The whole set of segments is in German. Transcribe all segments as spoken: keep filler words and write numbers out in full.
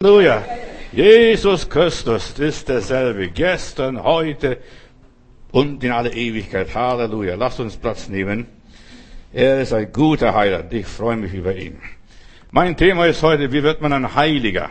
Halleluja. Jesus Christus ist derselbe. Gestern, heute und in alle Ewigkeit. Halleluja. Lasst uns Platz nehmen. Er ist ein guter Heiland. Ich freue mich über ihn. Mein Thema ist heute, wie wird man ein Heiliger?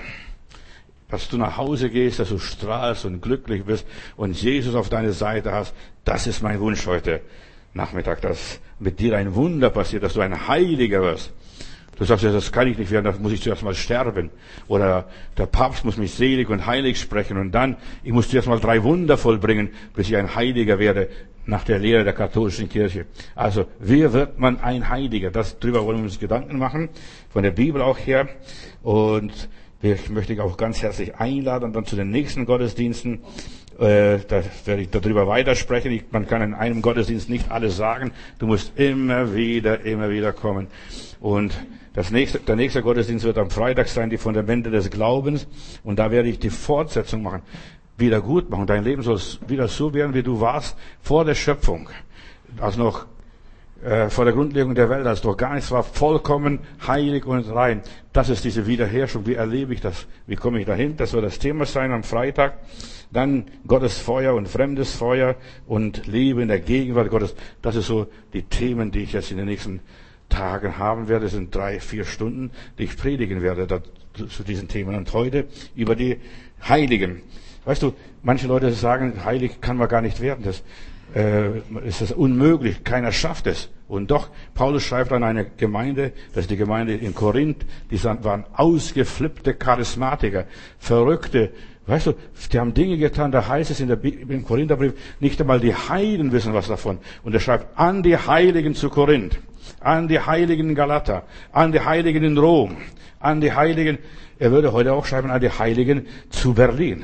Dass du nach Hause gehst, dass du strahlst und glücklich bist und Jesus auf deiner Seite hast. Das ist mein Wunsch heute Nachmittag, dass mit dir ein Wunder passiert, dass du ein Heiliger wirst. Du sagst ja, das kann ich nicht werden, da muss ich zuerst mal sterben. Oder der Papst muss mich selig und heilig sprechen und dann, ich muss zuerst mal drei Wunder vollbringen, bis ich ein Heiliger werde, nach der Lehre der katholischen Kirche. Also, wie wird man ein Heiliger? Das, darüber wollen wir uns Gedanken machen, von der Bibel auch her. Und ich möchte dich auch ganz herzlich einladen, dann zu den nächsten Gottesdiensten. Äh, da werde ich darüber weitersprechen. Ich, man kann in einem Gottesdienst nicht alles sagen. Du musst immer wieder, immer wieder kommen. Und das nächste, der nächste Gottesdienst wird am Freitag sein, die Fundamente des Glaubens. Und da werde ich die Fortsetzung machen, wieder gut machen. Dein Leben soll wieder so werden, wie du warst vor der Schöpfung. Also noch äh, vor der Grundlegung der Welt, als doch gar nichts war, vollkommen heilig und rein. Das ist diese Wiederherstellung. Wie erlebe ich das? Wie komme ich dahin? Das wird das Thema sein am Freitag. Dann Gottes Feuer und fremdes Feuer und Liebe in der Gegenwart Gottes. Das ist so die Themen, die ich jetzt in den nächsten Tagen haben werde. Das sind drei, vier Stunden, die ich predigen werde da, zu diesen Themen. Und heute über die Heiligen. Weißt du, manche Leute sagen, heilig kann man gar nicht werden. Das äh, ist das unmöglich. Keiner schafft es. Und doch, Paulus schreibt an eine Gemeinde, das ist die Gemeinde in Korinth, die waren ausgeflippte Charismatiker, Verrückte. Weißt du, die haben Dinge getan, da heißt es in der, im Korintherbrief, nicht einmal die Heiden wissen was davon. Und er schreibt an die Heiligen zu Korinth, an die Heiligen in Galater, an die Heiligen in Rom, an die Heiligen, er würde heute auch schreiben, an die Heiligen zu Berlin.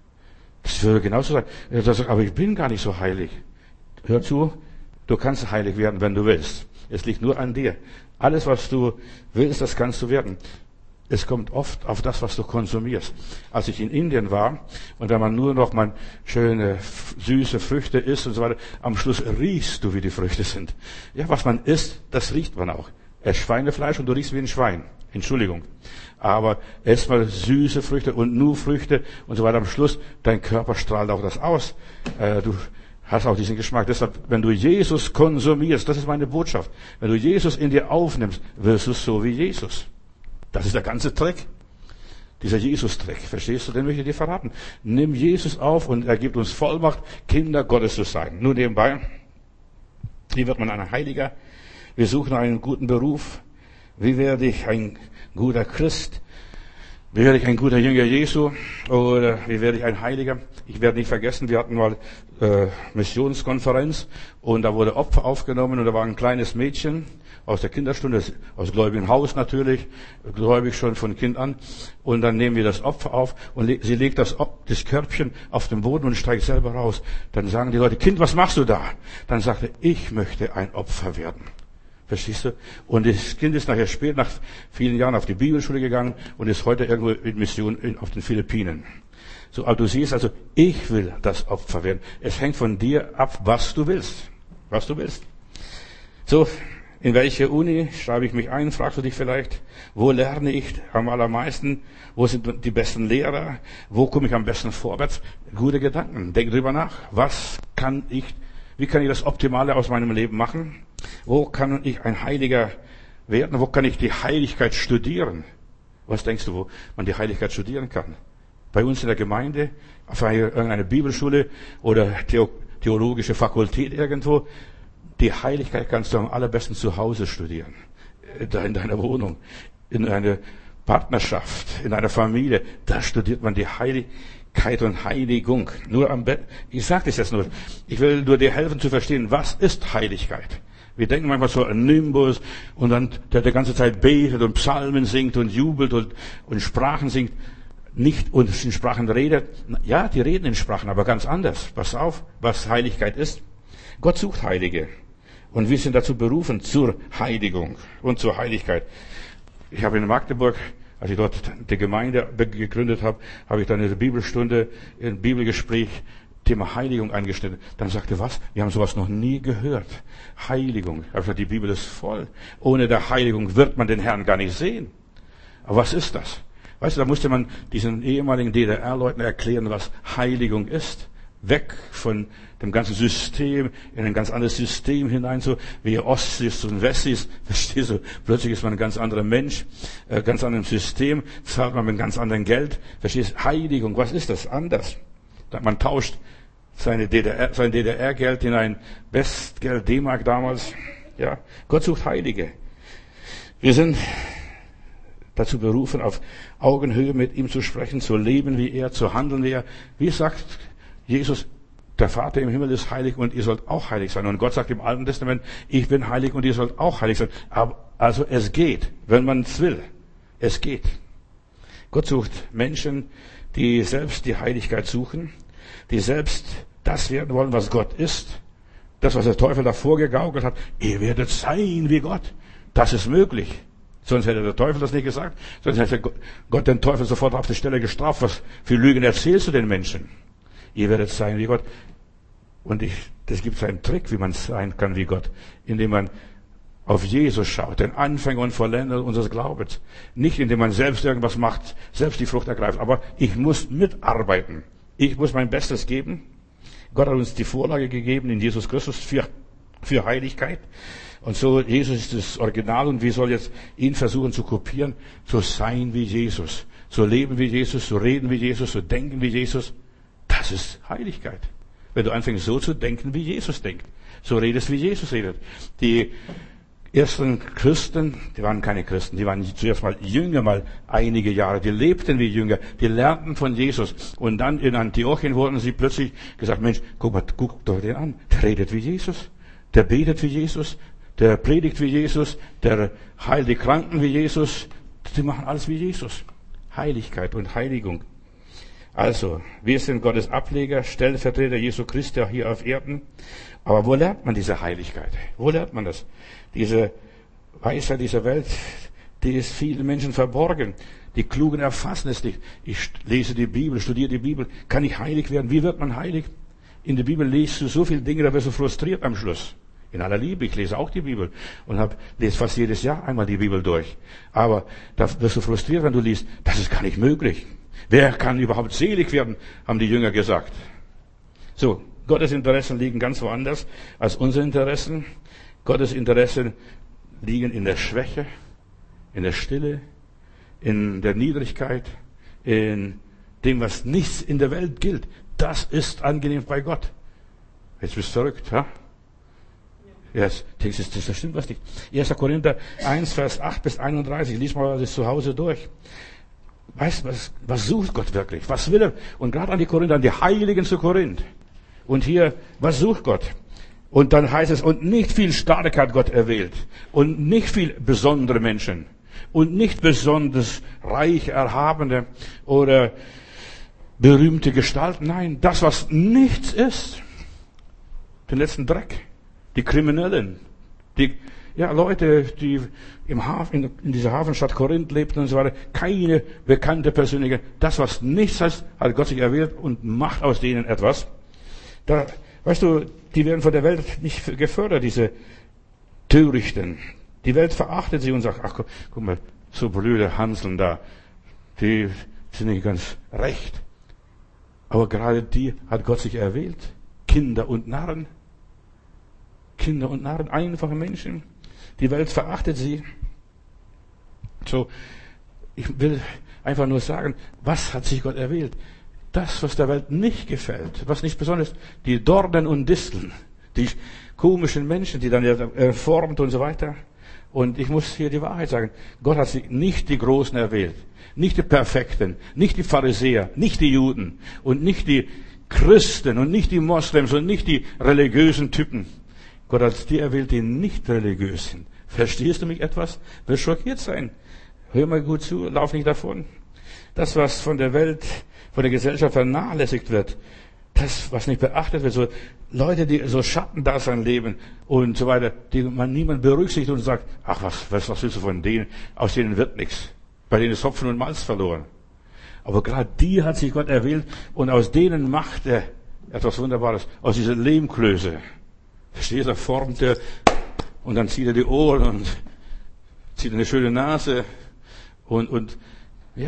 Das würde genauso sein. Er sagt, aber ich bin gar nicht so heilig. Hör zu, du kannst heilig werden, wenn du willst. Es liegt nur an dir. Alles, was du willst, das kannst du werden. Es kommt oft auf das, was du konsumierst. Als ich in Indien war und wenn man nur noch mal schöne, süße Früchte isst und so weiter, am Schluss riechst du, wie die Früchte sind. Ja, was man isst, das riecht man auch. Es ist Schweinefleisch und du riechst wie ein Schwein. Entschuldigung. Aber erstmal süße Früchte und nur Früchte und so weiter. Am Schluss, dein Körper strahlt auch das aus. Äh, du hast auch diesen Geschmack. Deshalb, wenn du Jesus konsumierst, das ist meine Botschaft. Wenn du Jesus in dir aufnimmst, wirst du so wie Jesus. Das ist der ganze Trick. Dieser Jesus-Trick. Verstehst du? Den möchte ich dir verraten. Nimm Jesus auf und er gibt uns Vollmacht, Kinder Gottes zu sein. Nur nebenbei. Wie wird man ein Heiliger? Wir suchen einen guten Beruf. Wie werde ich ein guter Christ? Wie werde ich ein guter Jünger Jesu? Oder wie werde ich ein Heiliger? Ich werde nicht vergessen, wir hatten mal äh, Missionskonferenz und da wurde Opfer aufgenommen und da war ein kleines Mädchen aus der Kinderstunde, aus gläubigen Haus natürlich, gläubig schon von Kind an. Und dann nehmen wir das Opfer auf und le- sie legt das, Op- das Körbchen auf den Boden und steigt selber raus. Dann sagen die Leute, Kind, was machst du da? Dann sagte, ich möchte ein Opfer werden. Verstehst du? Und das Kind ist nachher spät, nach vielen Jahren auf die Bibelschule gegangen und ist heute irgendwo in Mission in, auf den Philippinen. So, aber du siehst also, ich will das Opfer werden. Es hängt von dir ab, was du willst. Was du willst. So, in welche Uni schreibe ich mich ein, fragst du dich vielleicht. Wo lerne ich am allermeisten? Wo sind die besten Lehrer? Wo komme ich am besten vorwärts? Gute Gedanken. Denk drüber nach. Was kann ich, wie kann ich das Optimale aus meinem Leben machen? Wo kann ich ein Heiliger werden? Wo kann ich die Heiligkeit studieren? Was denkst du, wo man die Heiligkeit studieren kann? Bei uns in der Gemeinde, auf irgendeiner Bibelschule oder theologische Fakultät irgendwo. Die Heiligkeit kannst du am allerbesten zu Hause studieren. Da in deiner Wohnung, in einer Partnerschaft, in einer Familie. Da studiert man die Heiligkeit und Heiligung. Nur am Bett. Ich sage das jetzt nur. Ich will nur dir helfen zu verstehen, was ist Heiligkeit? Wir denken manchmal so an Nimbus und dann, der die ganze Zeit betet und Psalmen singt und jubelt und, und Sprachen singt. Nicht und in Sprachen redet. Ja, die reden in Sprachen, aber ganz anders. Pass auf, was Heiligkeit ist. Gott sucht Heilige. Und wir sind dazu berufen, zur Heiligung und zur Heiligkeit. Ich habe in Magdeburg, als ich dort die Gemeinde gegründet habe, habe ich dann in der Bibelstunde, ein Bibelgespräch, Thema Heiligung eingeschnitten. Dann sagte, was? Wir haben sowas noch nie gehört. Heiligung. Ich habe gesagt, die Bibel ist voll. Ohne der Heiligung wird man den Herrn gar nicht sehen. Aber was ist das? Weißt du, da musste man diesen ehemaligen D D R-Leuten erklären, was Heiligung ist. Weg von dem ganzen System, in ein ganz anderes System hinein, so wie Ossis und Wessis. Verstehst du? Plötzlich ist man ein ganz anderer Mensch, äh, ganz anderem System, zahlt man mit ganz anderem Geld. Verstehst du? Heiligung, was ist das? Anders. Man tauscht seine D D R, sein D D R-Geld in ein Westgeld, D-Mark damals. Ja, Gott sucht Heilige. Wir sind dazu berufen, auf Augenhöhe mit ihm zu sprechen, zu leben wie er, zu handeln wie er. Wie sagt Jesus, der Vater im Himmel ist heilig und ihr sollt auch heilig sein. Und Gott sagt im Alten Testament, ich bin heilig und ihr sollt auch heilig sein. Aber, also es geht, wenn man es will. Es geht. Gott sucht Menschen, die selbst die Heiligkeit suchen, die selbst das werden wollen, was Gott ist. Das, was der Teufel davor gegaukelt hat. Ihr werdet sein wie Gott. Das ist möglich. Sonst hätte der Teufel das nicht gesagt. Sonst hätte Gott den Teufel sofort auf die Stelle gestraft. Was für Lügen erzählst du den Menschen? Ihr werdet sein wie Gott. Und ich, das gibt einen Trick, wie man sein kann wie Gott, indem man auf Jesus schaut, den Anfänger und Vollender unseres Glaubens. Nicht indem man selbst irgendwas macht, selbst die Frucht ergreift, aber ich muss mitarbeiten. Ich muss mein Bestes geben. Gott hat uns die Vorlage gegeben in Jesus Christus für, für Heiligkeit. Und so, Jesus ist das Original und wir sollen jetzt ihn versuchen zu kopieren, zu sein wie Jesus, zu leben wie Jesus, zu reden wie Jesus, zu denken wie Jesus. Das ist Heiligkeit. Wenn du anfängst so zu denken, wie Jesus denkt. So redest, wie Jesus redet. Die ersten Christen, die waren keine Christen, die waren zuerst mal Jünger, mal einige Jahre. Die lebten wie Jünger, die lernten von Jesus. Und dann in Antiochien wurden sie plötzlich gesagt, Mensch, guck mal, guck doch den an. Der redet wie Jesus. Der betet wie Jesus. Der predigt wie Jesus. Der heilt die Kranken wie Jesus. Die machen alles wie Jesus. Heiligkeit und Heiligung. Also, wir sind Gottes Ableger, Stellvertreter Jesu Christi hier auf Erden. Aber wo lernt man diese Heiligkeit? Wo lernt man das? Diese Weisheit dieser Welt, die ist vielen Menschen verborgen. Die Klugen erfassen es nicht. Ich lese die Bibel, studiere die Bibel. Kann ich heilig werden? Wie wird man heilig? In der Bibel liest du so viele Dinge, da wirst du frustriert am Schluss. In aller Liebe, ich lese auch die Bibel und hab, lese fast jedes Jahr einmal die Bibel durch. Aber da wirst du frustriert, wenn du liest, das ist gar nicht möglich. Wer kann überhaupt selig werden, haben die Jünger gesagt. So, Gottes Interessen liegen ganz woanders als unsere Interessen. Gottes Interessen liegen in der Schwäche, in der Stille, in der Niedrigkeit, in dem, was nichts in der Welt gilt. Das ist angenehm bei Gott. Jetzt bist du verrückt, ha? Ja, yes. Das, das stimmt was nicht. erster Korinther eins, Vers acht bis einunddreißig. Lies mal das zu Hause durch. Weißt du, was, was sucht Gott wirklich? Was will er? Und gerade an die Korinther, an die Heiligen zu Korinth. Und hier, was sucht Gott? Und dann heißt es, und nicht viel Starke hat Gott erwählt. Und nicht viel besondere Menschen. Und nicht besonders reich, erhabene oder berühmte Gestalten. Nein, das, was nichts ist. Den letzten Dreck. Die Kriminellen. Die, ja, Leute, die im Hafen, in, in dieser Hafenstadt Korinth lebten und so weiter. Keine bekannte Persönlichkeit. Das, was nichts heißt, hat Gott sich erwählt und macht aus denen etwas. Da, weißt du, die werden von der Welt nicht gefördert, diese Törichten. Die Welt verachtet sie und sagt, ach, guck, guck mal, so blöde Hanseln da, die sind nicht ganz recht. Aber gerade die hat Gott sich erwählt. Kinder und Narren. Kinder und Narren, einfache Menschen. Die Welt verachtet sie. So, ich will einfach nur sagen, was hat sich Gott erwählt? Das, was der Welt nicht gefällt, was nicht besonders, die Dornen und Disteln, die komischen Menschen, die dann ja formt und so weiter. Und ich muss hier die Wahrheit sagen, Gott hat sich nicht die Großen erwählt, nicht die Perfekten, nicht die Pharisäer, nicht die Juden und nicht die Christen und nicht die Moslems und nicht die religiösen Typen. Gott hat die erwählt, die nicht religiös sind. Verstehst du mich etwas? Wirst schockiert sein. Hör mal gut zu, lauf nicht davon. Das, was von der Welt, von der Gesellschaft vernachlässigt wird, das, was nicht beachtet wird, so Leute, die so Schattendasein leben und so weiter, die man niemand berücksichtigt und sagt, ach, was, was, was willst du von denen? Aus denen wird nichts. Bei denen ist Hopfen und Malz verloren. Aber gerade die hat sich Gott erwählt und aus denen macht er etwas Wunderbares. Aus dieser Lehmklöße. Verstehst du, da formt er und dann zieht er die Ohren und zieht eine schöne Nase und, und, ja,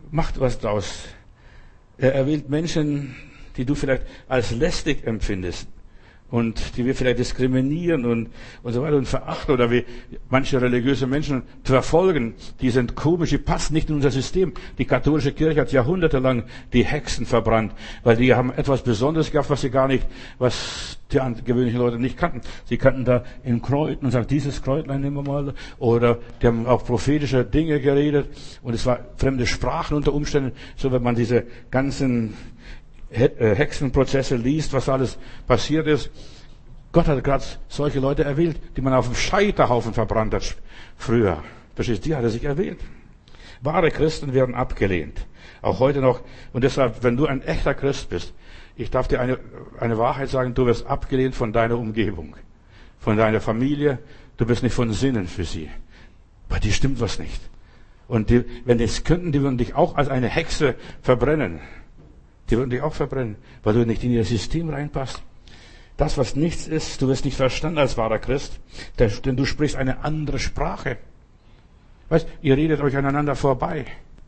macht was draus. Er erwählt Menschen, die du vielleicht als lästig empfindest und die wir vielleicht diskriminieren und, und so weiter und verachten oder wie manche religiöse Menschen verfolgen. Die sind komisch, die passen nicht in unser System. Die katholische Kirche hat jahrhundertelang die Hexen verbrannt, weil die haben etwas Besonderes gehabt, was sie gar nicht, was die gewöhnlichen Leute nicht kannten. Sie kannten da in Kräutern und sagen, dieses Kräutlein nehmen wir mal. Oder die haben auch prophetische Dinge geredet und es war fremde Sprachen unter Umständen. So, wenn man diese ganzen Hexenprozesse liest, was alles passiert ist. Gott hat gerade solche Leute erwählt, die man auf dem Scheiterhaufen verbrannt hat früher. Verstehst du? Die hat er sich erwählt. Wahre Christen werden abgelehnt. Auch heute noch. Und deshalb, wenn du ein echter Christ bist, ich darf dir eine, eine Wahrheit sagen, du wirst abgelehnt von deiner Umgebung, von deiner Familie. Du bist nicht von Sinnen für sie. Bei dir stimmt was nicht. Und die, wenn die es könnten, die würden dich auch als eine Hexe verbrennen. Die würden dich auch verbrennen, weil du nicht in ihr System reinpasst. Das, was nichts ist, du wirst nicht verstanden als wahrer Christ, denn du sprichst eine andere Sprache. Weißt, ihr redet euch aneinander vorbei.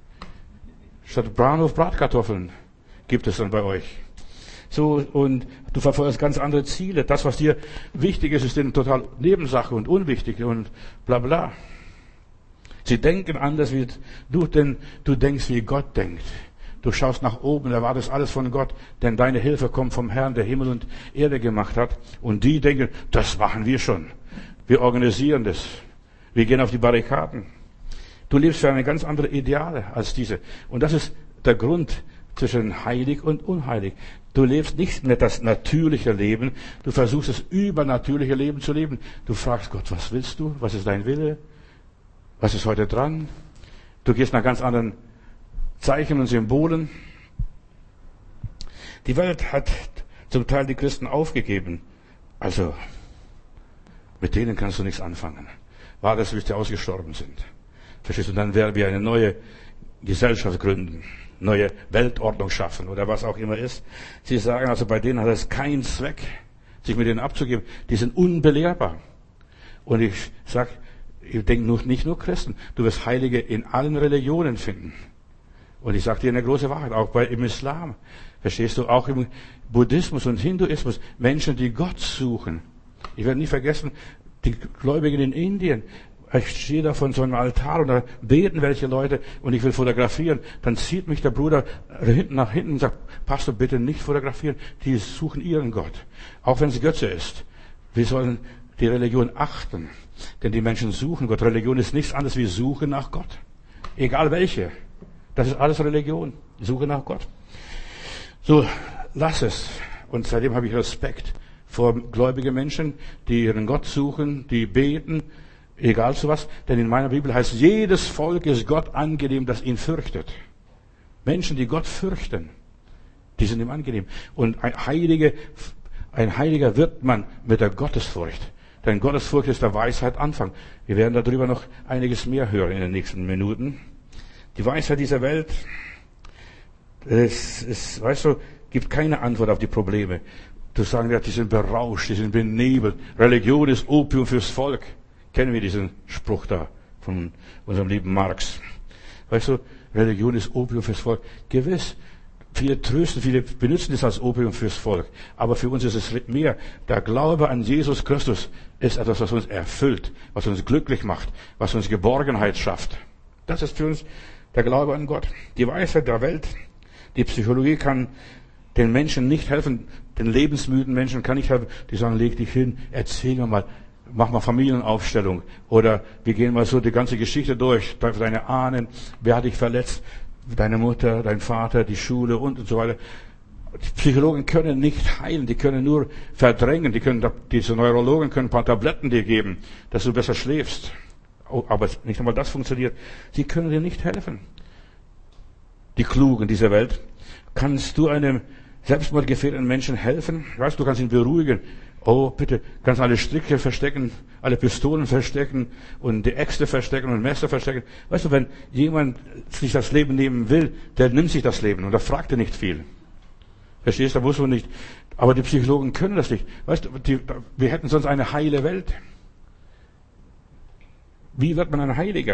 Statt Bahnhof Bratkartoffeln gibt es dann bei euch. So, und du verfolgst ganz andere Ziele. Das, was dir wichtig ist, ist denen total Nebensache und unwichtig und bla bla. Sie denken anders wie du, denn du denkst, wie Gott denkt. Du schaust nach oben, erwartest alles von Gott, denn deine Hilfe kommt vom Herrn, der Himmel und Erde gemacht hat. Und die denken, das machen wir schon. Wir organisieren das. Wir gehen auf die Barrikaden. Du lebst für eine ganz andere Ideale als diese. Und das ist der Grund zwischen heilig und unheilig. Du lebst nicht mehr das natürliche Leben. Du versuchst das übernatürliche Leben zu leben. Du fragst Gott, was willst du? Was ist dein Wille? Was ist heute dran? Du gehst nach ganz anderen Zeichen und Symbolen. Die Welt hat zum Teil die Christen aufgegeben. Also, mit denen kannst du nichts anfangen. War das, bis die ausgestorben sind. Verstehst du? Dann werden wir eine neue Gesellschaft gründen, neue Weltordnung schaffen oder was auch immer ist. Sie sagen also, bei denen hat es keinen Zweck, sich mit denen abzugeben. Die sind unbelehrbar. Und ich sag, ich denke nicht nur Christen. Du wirst Heilige in allen Religionen finden. Und ich sage dir eine große Wahrheit, auch bei im Islam. Verstehst du? Auch im Buddhismus und Hinduismus. Menschen, die Gott suchen. Ich werde nie vergessen, die Gläubigen in Indien. Ich stehe da von so einem Altar und da beten welche Leute und ich will fotografieren. Dann zieht mich der Bruder hinten nach hinten und sagt, Pastor, bitte nicht fotografieren. Die suchen ihren Gott. Auch wenn es Götze ist. Wir sollen die Religion achten. Denn die Menschen suchen Gott. Religion ist nichts anderes wie Suche nach Gott. Egal welche. Das ist alles Religion. Suche nach Gott. So, lass es. Und seitdem habe ich Respekt vor gläubigen Menschen, die ihren Gott suchen, die beten, egal zu was. Denn in meiner Bibel heißt, jedes Volk ist Gott angenehm, das ihn fürchtet. Menschen, die Gott fürchten, die sind ihm angenehm. Und ein Heiliger, ein Heiliger wird man mit der Gottesfurcht. Denn Gottesfurcht ist der Weisheit Anfang. Wir werden darüber noch einiges mehr hören in den nächsten Minuten. Die Weisheit dieser Welt, es, es, weißt du, gibt keine Antwort auf die Probleme. Du sagst, ja, die sind berauscht, die sind benebelt. Religion ist Opium fürs Volk. Kennen wir diesen Spruch da von unserem lieben Marx? Weißt du, Religion ist Opium fürs Volk. Gewiss, viele trösten, viele benutzen es als Opium fürs Volk. Aber für uns ist es mehr. Der Glaube an Jesus Christus ist etwas, was uns erfüllt, was uns glücklich macht, was uns Geborgenheit schafft. Das ist für uns der Glaube an Gott. Die Weisheit der Welt, die Psychologie kann den Menschen nicht helfen, den lebensmüden Menschen kann nicht helfen. Die sagen, leg dich hin, erzähl mir mal, mach mal Familienaufstellung. Oder wir gehen mal so die ganze Geschichte durch, deine Ahnen, wer hat dich verletzt, deine Mutter, dein Vater, die Schule und, und so weiter. Die Psychologen können nicht heilen, die können nur verdrängen, die können, diese Neurologen können ein paar Tabletten dir geben, dass du besser schläfst. Aber nicht einmal das funktioniert. Sie können dir nicht helfen. Die Klugen dieser Welt. Kannst du einem selbstmordgefährdeten Menschen helfen? Weißt du, du kannst ihn beruhigen. Oh, bitte, kannst alle Stricke verstecken, alle Pistolen verstecken und die Äxte verstecken und Messer verstecken. Weißt du, wenn jemand sich das Leben nehmen will, der nimmt sich das Leben und da fragt er nicht viel. Verstehst du, da muss man nicht. Aber die Psychologen können das nicht. Weißt du, die, wir hätten sonst eine heile Welt. Wie wird man ein Heiliger?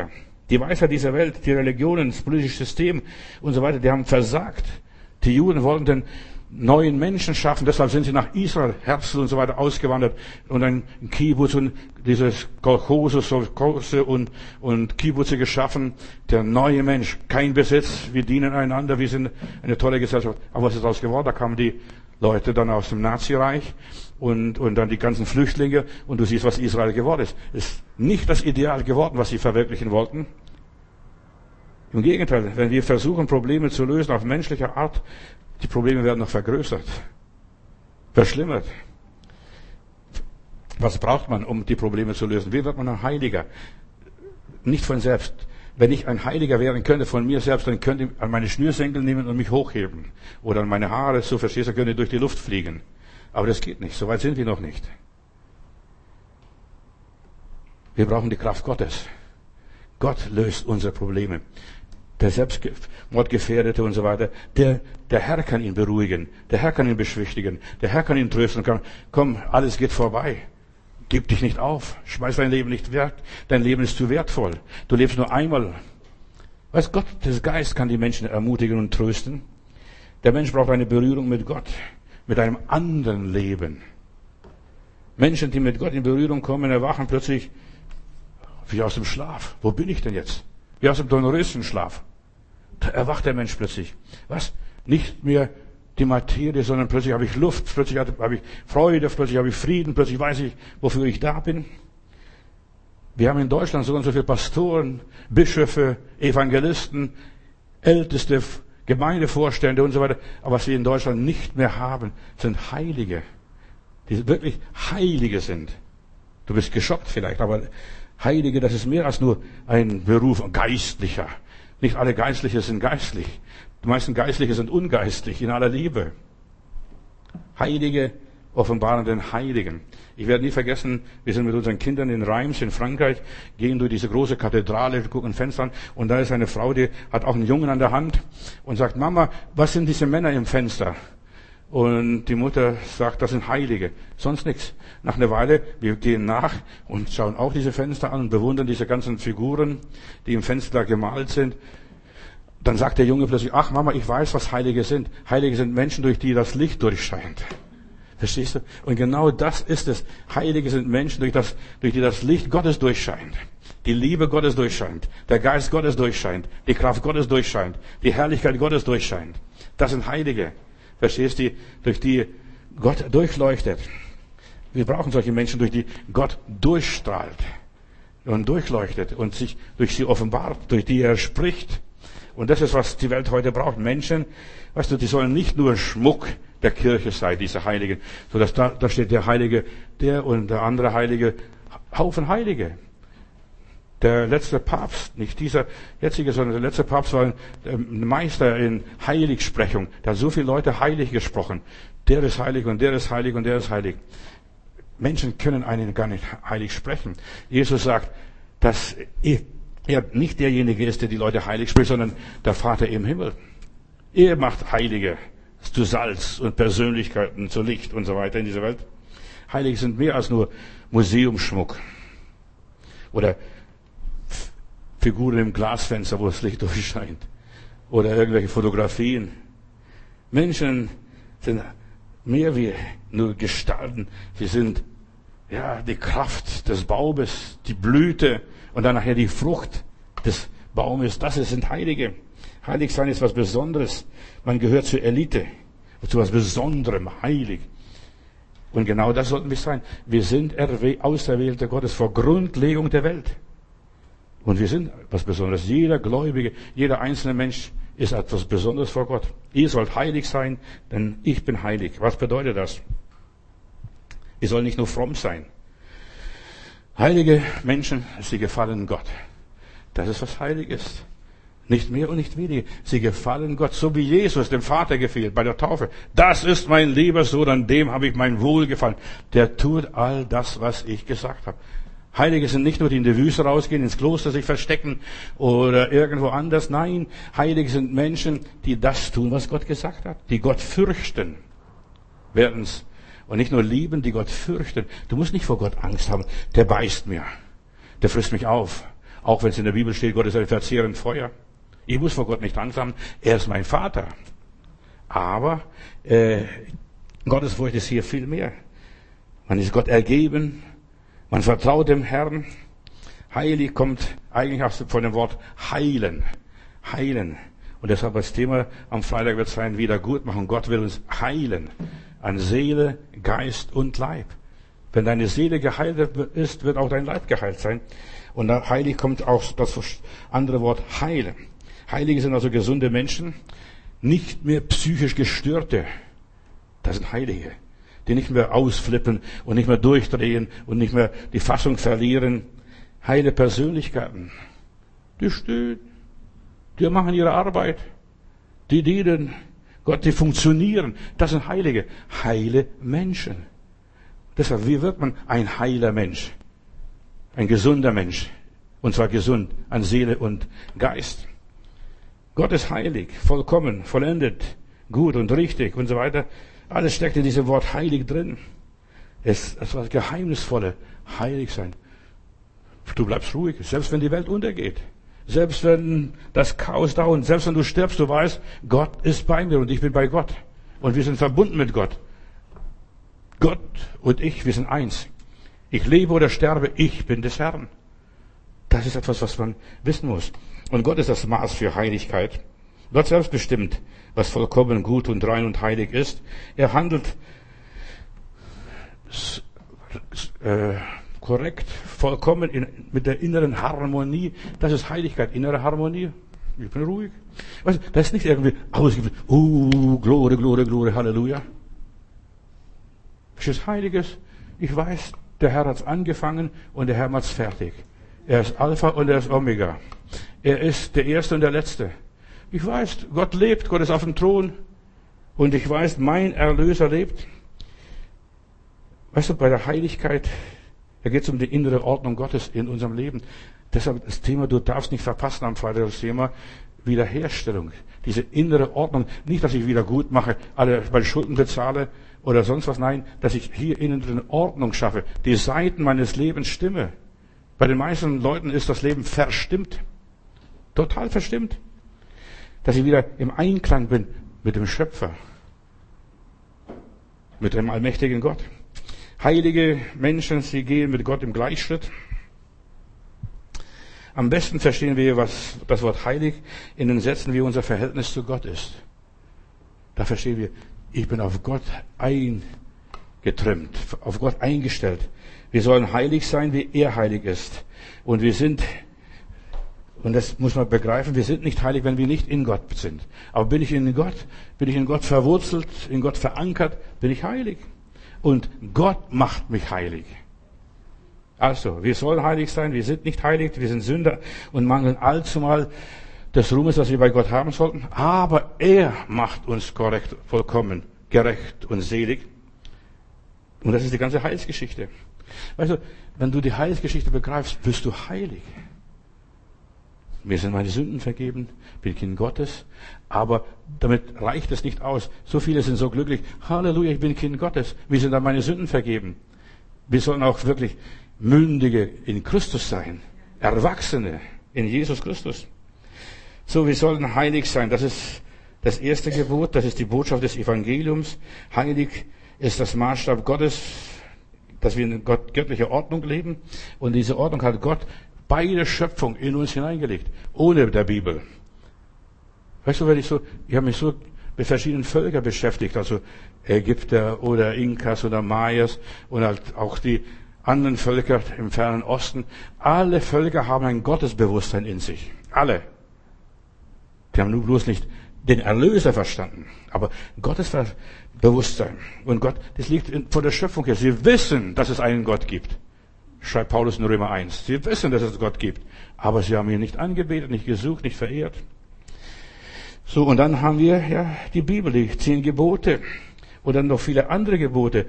Die Weisheit dieser Welt, die Religionen, das politische System und so weiter, die haben versagt. Die Juden wollten den neuen Menschen schaffen, deshalb sind sie nach Israel, Herzl und so weiter ausgewandert und ein Kibbutz und dieses Kolchose, Sovchose und, und Kibbutze geschaffen. Der neue Mensch, kein Besitz, wir dienen einander, wir sind eine tolle Gesellschaft. Aber was ist daraus geworden? Da kamen die Leute dann aus dem Nazireich und, und dann die ganzen Flüchtlinge und du siehst, was Israel geworden ist. Ist nicht das Ideal geworden, was sie verwirklichen wollten. Im Gegenteil, wenn wir versuchen, Probleme zu lösen auf menschliche Art, die Probleme werden noch vergrößert, verschlimmert. Was braucht man, um die Probleme zu lösen? Wie wird man ein Heiliger? Nicht von selbst. Wenn ich ein Heiliger werden könnte von mir selbst, dann könnte ich an meine Schnürsenkel nehmen und mich hochheben. Oder an meine Haare, so verstehst du, könnte durch die Luft fliegen. Aber das geht nicht. So weit sind wir noch nicht. Wir brauchen die Kraft Gottes. Gott löst unsere Probleme. Der Selbstmordgefährdete und so weiter, der, der Herr kann ihn beruhigen, der Herr kann ihn beschwichtigen, der Herr kann ihn trösten und kann, komm, alles geht vorbei. Gib dich nicht auf, schmeiß dein Leben nicht weg, dein Leben ist zu wertvoll. Du lebst nur einmal. Weißt Gott, der Geist kann die Menschen ermutigen und trösten. Der Mensch braucht eine Berührung mit Gott, mit einem anderen Leben. Menschen, die mit Gott in Berührung kommen, erwachen plötzlich wie aus dem Schlaf. Wo bin ich denn jetzt? Wie aus dem Dornröschenschlaf. Da erwacht der Mensch plötzlich. Was? Nicht mehr die Materie, sondern plötzlich habe ich Luft, plötzlich habe ich Freude, plötzlich habe ich Frieden, plötzlich weiß ich, wofür ich da bin. Wir haben in Deutschland so und so viele Pastoren, Bischöfe, Evangelisten, Älteste, Gemeindevorstände und so weiter. Aber was wir in Deutschland nicht mehr haben, sind Heilige, die wirklich Heilige sind. Du bist geschockt vielleicht, aber Heilige, das ist mehr als nur ein Beruf, ein Geistlicher. Nicht alle Geistliche sind geistlich. Die meisten Geistliche sind ungeistlich, in aller Liebe. Heilige offenbaren den Heiligen. Ich werde nie vergessen, wir sind mit unseren Kindern in Reims in Frankreich, gehen durch diese große Kathedrale, gucken Fenster an und da ist eine Frau, die hat auch einen Jungen an der Hand und sagt, Mama, was sind diese Männer im Fenster? Und die Mutter sagt, das sind Heilige, sonst nichts. Nach einer Weile, wir gehen nach und schauen auch diese Fenster an und bewundern diese ganzen Figuren, die im Fenster gemalt sind. Dann sagt der Junge plötzlich, ach Mama, ich weiß, was Heilige sind. Heilige sind Menschen, durch die das Licht durchscheint. Verstehst du? Und genau das ist es. Heilige sind Menschen, durch, das, durch die das Licht Gottes durchscheint. Die Liebe Gottes durchscheint. Der Geist Gottes durchscheint. Die Kraft Gottes durchscheint. Die Herrlichkeit Gottes durchscheint. Das sind Heilige. Verstehst du? Durch die Gott durchleuchtet. Wir brauchen solche Menschen, durch die Gott durchstrahlt und durchleuchtet und sich durch sie offenbart, durch die er spricht. Und das ist, was die Welt heute braucht. Menschen, weißt du, die sollen nicht nur Schmuck der Kirche sein, diese Heiligen, so dass da, da steht der Heilige, der und der andere Heilige, Haufen Heilige. Der letzte Papst, nicht dieser jetzige, sondern der letzte Papst war ein Meister in Heiligsprechung. Der hat so viele Leute heilig gesprochen. Der ist heilig und der ist heilig und der ist heilig. Menschen können einen gar nicht heilig sprechen. Jesus sagt, dass er nicht derjenige ist, der die Leute heilig spricht, sondern der Vater im Himmel. Er macht Heilige zu Salz und Persönlichkeiten, zu Licht und so weiter in dieser Welt. Heilige sind mehr als nur Museumsschmuck oder Figuren im Glasfenster, wo das Licht durchscheint. Oder irgendwelche Fotografien. Menschen sind mehr wie nur Gestalten. Sie sind, ja, die Kraft des Baumes, die Blüte und dann nachher die Frucht des Baumes. Das sind Heilige. Heilig sein ist was Besonderes. Man gehört zur Elite. Zu was Besonderem. Heilig. Und genau das sollten wir sein. Wir sind Auserwählte Gottes vor Grundlegung der Welt. Und wir sind was Besonderes. Jeder Gläubige, jeder einzelne Mensch ist etwas Besonderes vor Gott. Ihr sollt heilig sein, denn ich bin heilig. Was bedeutet das? Wir sollen nicht nur fromm sein. Heilige Menschen, sie gefallen Gott. Das ist, was heilig ist. Nicht mehr und nicht weniger. Sie gefallen Gott, so wie Jesus dem Vater gefiel bei der Taufe. Das ist mein lieber Sohn, an dem habe ich mein Wohlgefallen. Der tut all das, was ich gesagt habe. Heilige sind nicht nur, die in die Wüste rausgehen, ins Kloster sich verstecken oder irgendwo anders. Nein, Heilige sind Menschen, die das tun, was Gott gesagt hat. Die Gott fürchten, werden's. Und nicht nur lieben, die Gott fürchten. Du musst nicht vor Gott Angst haben. Der beißt mir. Der frisst mich auf. Auch wenn es in der Bibel steht, Gott ist ein verzehrendes Feuer. Ich muss vor Gott nicht Angst haben. Er ist mein Vater. Aber äh, Gottesfurcht ist hier viel mehr. Man ist Gott ergeben. Man vertraut dem Herrn. Heilig kommt eigentlich auch von dem Wort heilen. Heilen. Und deshalb das Thema am Freitag wird sein, Wiedergutmachung. Gott will uns heilen. An Seele, Geist und Leib. Wenn deine Seele geheilt ist, wird auch dein Leib geheilt sein. Und da heilig kommt auch das andere Wort heilen. Heilige sind also gesunde Menschen, nicht mehr psychisch Gestörte. Das sind Heilige, die nicht mehr ausflippen und nicht mehr durchdrehen und nicht mehr die Fassung verlieren. Heile Persönlichkeiten, die stehen, die machen ihre Arbeit, die dienen Gott, die funktionieren. Das sind Heilige, heile Menschen. Deshalb, wie wird man ein heiler Mensch? Ein gesunder Mensch. Und zwar gesund an Seele und Geist. Gott ist heilig, vollkommen, vollendet, gut und richtig und so weiter. Alles steckt in diesem Wort heilig drin. Es, es war geheimnisvolle, heilig sein. Du bleibst ruhig, selbst wenn die Welt untergeht. Selbst wenn das Chaos da und selbst wenn du stirbst, du weißt, Gott ist bei mir und ich bin bei Gott. Und wir sind verbunden mit Gott. Gott und ich, wir sind eins. Ich lebe oder sterbe, ich bin des Herrn. Das ist etwas, was man wissen muss. Und Gott ist das Maß für Heiligkeit. Gott selbst bestimmt, was vollkommen gut und rein und heilig ist. Er handelt äh, korrekt, vollkommen in, mit der inneren Harmonie. Das ist Heiligkeit, innere Harmonie. Ich bin ruhig. Weißt du, das ist nicht irgendwie ausgeflippt. Uh, Glory, Glory, Glory, Halleluja. Es ist Heiliges. Ich weiß, der Herr hat es angefangen und der Herr macht es fertig. Er ist Alpha und er ist Omega. Er ist der Erste und der Letzte. Ich weiß, Gott lebt, Gott ist auf dem Thron. Und ich weiß, mein Erlöser lebt. Weißt du, bei der Heiligkeit, da geht es um die innere Ordnung Gottes in unserem Leben. Deshalb das Thema, du darfst nicht verpassen am Freitag, das Thema Wiederherstellung. Diese innere Ordnung. Nicht, dass ich wieder gut mache, alle meine Schulden bezahle oder sonst was. Nein, dass ich hier innere Ordnung schaffe. Die Seiten meines Lebens stimme. Bei den meisten Leuten ist das Leben verstimmt. Total verstimmt. Dass ich wieder im Einklang bin mit dem Schöpfer. Mit dem allmächtigen Gott. Heilige Menschen, sie gehen mit Gott im Gleichschritt. Am besten verstehen wir, was das Wort heilig in den Sätzen, wie unser Verhältnis zu Gott ist. Da verstehen wir, ich bin auf Gott eingetrimmt, auf Gott eingestellt. Wir sollen heilig sein, wie er heilig ist. Und wir sind, und das muss man begreifen, wir sind nicht heilig, wenn wir nicht in Gott sind. Aber bin ich in Gott, bin ich in Gott verwurzelt, in Gott verankert, bin ich heilig. Und Gott macht mich heilig. Also, wir sollen heilig sein, wir sind nicht heilig, wir sind Sünder und mangeln allzumal des Ruhmes, was wir bei Gott haben sollten. Aber er macht uns korrekt, vollkommen, gerecht und selig. Und das ist die ganze Heilsgeschichte. Weißt du, wenn du die Heilsgeschichte begreifst, bist du heilig. Mir sind meine Sünden vergeben, bin Kind Gottes, aber damit reicht es nicht aus. So viele sind so glücklich, Halleluja, ich bin Kind Gottes, mir sind dann meine Sünden vergeben. Wir sollen auch wirklich Mündige in Christus sein, Erwachsene in Jesus Christus. So, wir sollen heilig sein, das ist das erste Gebot, das ist die Botschaft des Evangeliums. Heilig ist das Maßstab Gottes, dass wir in Gott, göttlicher Ordnung leben. Und diese Ordnung hat Gott beide Schöpfung in uns hineingelegt, ohne der Bibel. Weißt du, wenn ich so, ich habe mich so mit verschiedenen Völkern beschäftigt, also Ägypter oder Inkas oder Mayas und halt auch die anderen Völker im fernen Osten. Alle Völker haben ein Gottesbewusstsein in sich. Alle. Die haben nur bloß nicht den Erlöser verstanden, aber Gottesbewusstsein. Und Gott, das liegt vor der Schöpfung her. Sie wissen, dass es einen Gott gibt. Schreibt Paulus in Römer eins. Sie wissen, dass es Gott gibt. Aber sie haben ihn nicht angebetet, nicht gesucht, nicht verehrt. So, und dann haben wir ja die Bibel, die zehn Gebote. Und dann noch viele andere Gebote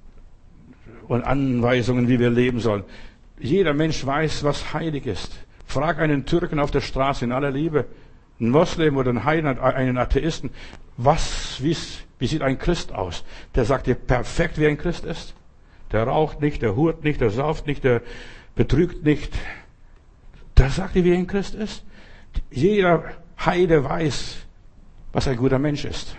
und Anweisungen, wie wir leben sollen. Jeder Mensch weiß, was heilig ist. Frag einen Türken auf der Straße in aller Liebe, einen Moslem oder einen Heiden, einen Atheisten, was, wie, wie sieht ein Christ aus? Der sagt dir perfekt, wie ein Christ ist. Der raucht nicht, der hurt nicht, der sauft nicht, der betrügt nicht. Da sagt er, wie ein Christ ist. Jeder Heide weiß, was ein guter Mensch ist.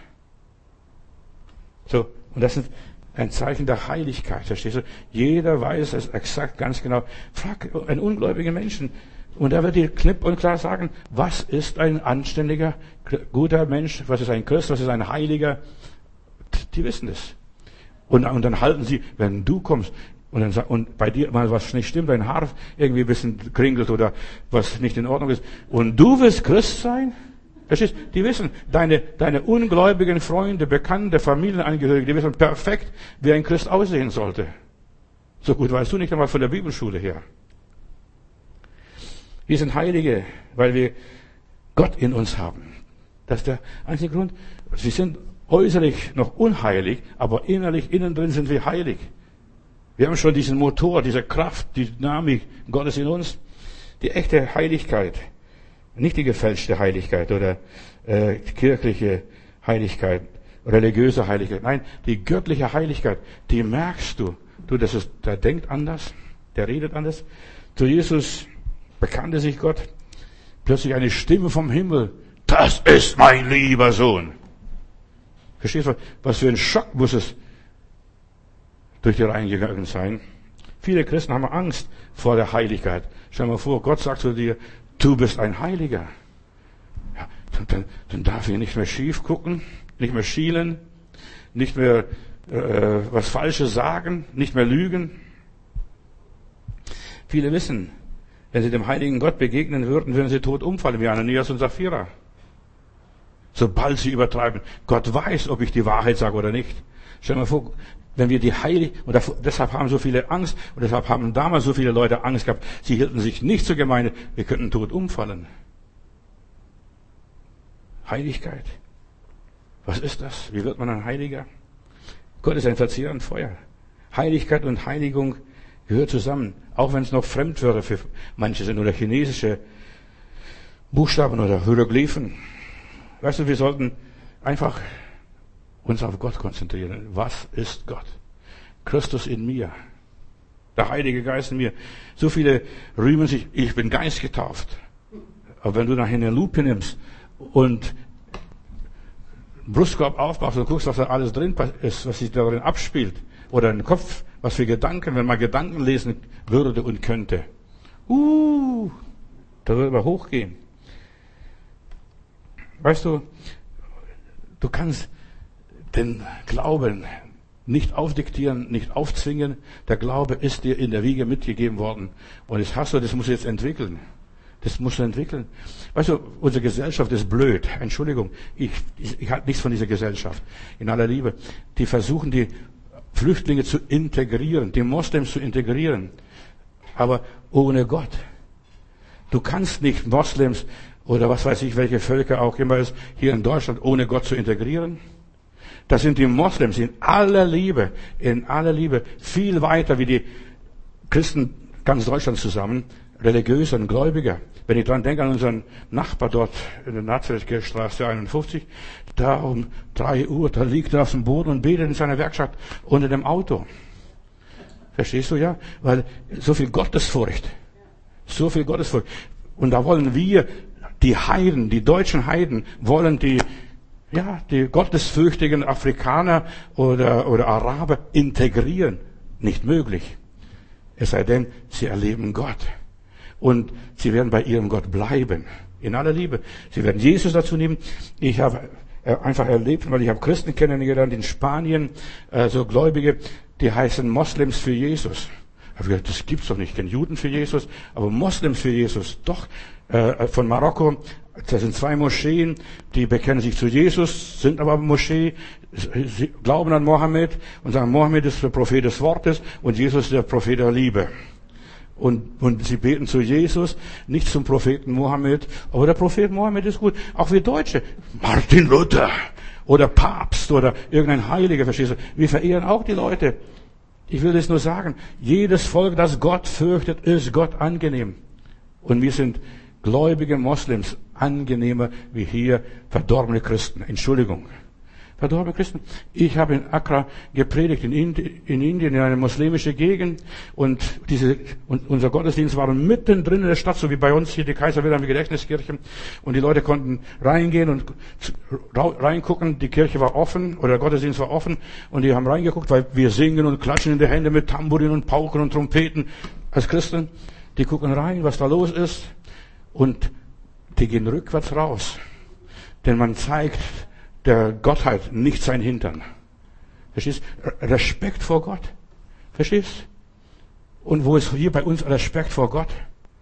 So, und das ist ein Zeichen der Heiligkeit, verstehst du? Jeder weiß es exakt, ganz genau. Frag einen ungläubigen Menschen, und er wird dir klipp und klar sagen, was ist ein anständiger, guter Mensch, was ist ein Christ, was ist ein Heiliger. Die wissen es. Und, und dann halten sie, wenn du kommst, und, dann, und bei dir mal was nicht stimmt, dein Haar irgendwie ein bisschen kringelt oder was nicht in Ordnung ist, und du willst Christ sein? Verstehst? Die wissen, deine, deine ungläubigen Freunde, Bekannte, Familienangehörige, die wissen perfekt, wie ein Christ aussehen sollte. So gut weißt du nicht einmal von der Bibelschule her. Wir sind Heilige, weil wir Gott in uns haben. Das ist der einzige Grund. Wir sind äußerlich noch unheilig, aber innerlich, innen drin sind wir heilig. Wir haben schon diesen Motor, diese Kraft, die Dynamik Gottes in uns. Die echte Heiligkeit. Nicht die gefälschte Heiligkeit oder äh, kirchliche Heiligkeit, religiöse Heiligkeit. Nein, die göttliche Heiligkeit, die merkst du. Du, das ist, der denkt anders, der redet anders. Zu Jesus bekannte sich Gott. Plötzlich eine Stimme vom Himmel. Das ist mein lieber Sohn. Verstehst du, was für ein Schock muss es durch die Reihen gegangen sein? Viele Christen haben Angst vor der Heiligkeit. Stell dir mal vor, Gott sagt zu dir, du bist ein Heiliger. Ja, dann, dann, dann darf ich nicht mehr schief gucken, nicht mehr schielen, nicht mehr äh, was Falsches sagen, nicht mehr lügen. Viele wissen, wenn sie dem heiligen Gott begegnen würden, würden sie tot umfallen, wie Ananias und Sapphira. Sobald sie übertreiben. Gott weiß, ob ich die Wahrheit sage oder nicht. Stell dir mal vor, wenn wir die Heilig, und deshalb haben so viele Angst, und deshalb haben damals so viele Leute Angst gehabt, sie hielten sich nicht zur Gemeinde, wir könnten tot umfallen. Heiligkeit. Was ist das? Wie wird man ein Heiliger? Gott ist ein verzehrendes Feuer. Heiligkeit und Heiligung gehört zusammen, auch wenn es noch Fremdwörter für manche sind oder chinesische Buchstaben oder Hieroglyphen. Weißt du, wir sollten einfach uns auf Gott konzentrieren. Was ist Gott? Christus in mir. Der Heilige Geist in mir. So viele rühmen sich, ich bin geistgetauft. Aber wenn du nachher eine Lupe nimmst und einen Brustkorb aufmachst und guckst, was da alles drin ist, was sich darin abspielt, oder einen Kopf, was für Gedanken, wenn man Gedanken lesen würde und könnte. Uh, da würde man hochgehen. Weißt du, du kannst den Glauben nicht aufdiktieren, nicht aufzwingen. Der Glaube ist dir in der Wiege mitgegeben worden. Und das hast du, das musst du jetzt entwickeln. Das musst du entwickeln. Weißt du, unsere Gesellschaft ist blöd. Entschuldigung, ich, ich, ich halte nichts von dieser Gesellschaft. In aller Liebe. Die versuchen, die Flüchtlinge zu integrieren, die Moslems zu integrieren. Aber ohne Gott. Du kannst nicht Moslems oder was weiß ich, welche Völker auch immer es hier in Deutschland ohne Gott zu integrieren. Das sind die Moslems in aller Liebe, in aller Liebe, viel weiter wie die Christen ganz Deutschlands zusammen, religiöser und gläubiger. Wenn ich dran denke an unseren Nachbar dort in der Nazarethstraße einundfünfzig, da um drei Uhr, da liegt er auf dem Boden und betet in seiner Werkstatt unter dem Auto. Verstehst du, ja? Weil so viel Gottesfurcht, so viel Gottesfurcht. Und da wollen wir, die Heiden, die deutschen Heiden, wollen die, ja, die gottesfürchtigen Afrikaner oder, oder Araber integrieren. Nicht möglich. Es sei denn, sie erleben Gott. Und sie werden bei ihrem Gott bleiben. In aller Liebe. Sie werden Jesus dazu nehmen. Ich habe einfach erlebt, weil ich habe Christen kennengelernt in Spanien, äh, so Gläubige, die heißen Moslems für Jesus. Ich habe gedacht, das gibt's doch nicht. Ich kenne Juden für Jesus, aber Moslems für Jesus, doch. Äh, von Marokko, das sind zwei Moscheen, die bekennen sich zu Jesus, sind aber Moschee, sie glauben an Mohammed und sagen, Mohammed ist der Prophet des Wortes und Jesus ist der Prophet der Liebe. Und, und sie beten zu Jesus, nicht zum Propheten Mohammed. Aber der Prophet Mohammed ist gut. Auch wir Deutsche. Martin Luther oder Papst oder irgendein Heiliger, verstehst du? Wir verehren auch die Leute. Ich will das nur sagen. Jedes Volk, das Gott fürchtet, ist Gott angenehm. Und wir sind gläubige Moslems angenehmer wie hier verdorbene Christen. Entschuldigung. Verdorbene Christen. Ich habe in Accra gepredigt, in, Indi in Indien, in eine muslimische Gegend. Und, diese, und unser Gottesdienst war mittendrin in der Stadt, so wie bei uns hier die Kaiser Wilhelm Gedächtniskirche. Und die Leute konnten reingehen und reingucken. Die Kirche war offen, oder der Gottesdienst war offen. Und die haben reingeguckt, weil wir singen und klatschen in die Hände mit Tambourin und Pauken und Trompeten als Christen. Die gucken rein, was da los ist. Und die gehen rückwärts raus. Denn man zeigt der Gottheit nicht sein Hintern. Verstehst? Respekt vor Gott. Verstehst? Und wo ist hier bei uns Respekt vor Gott?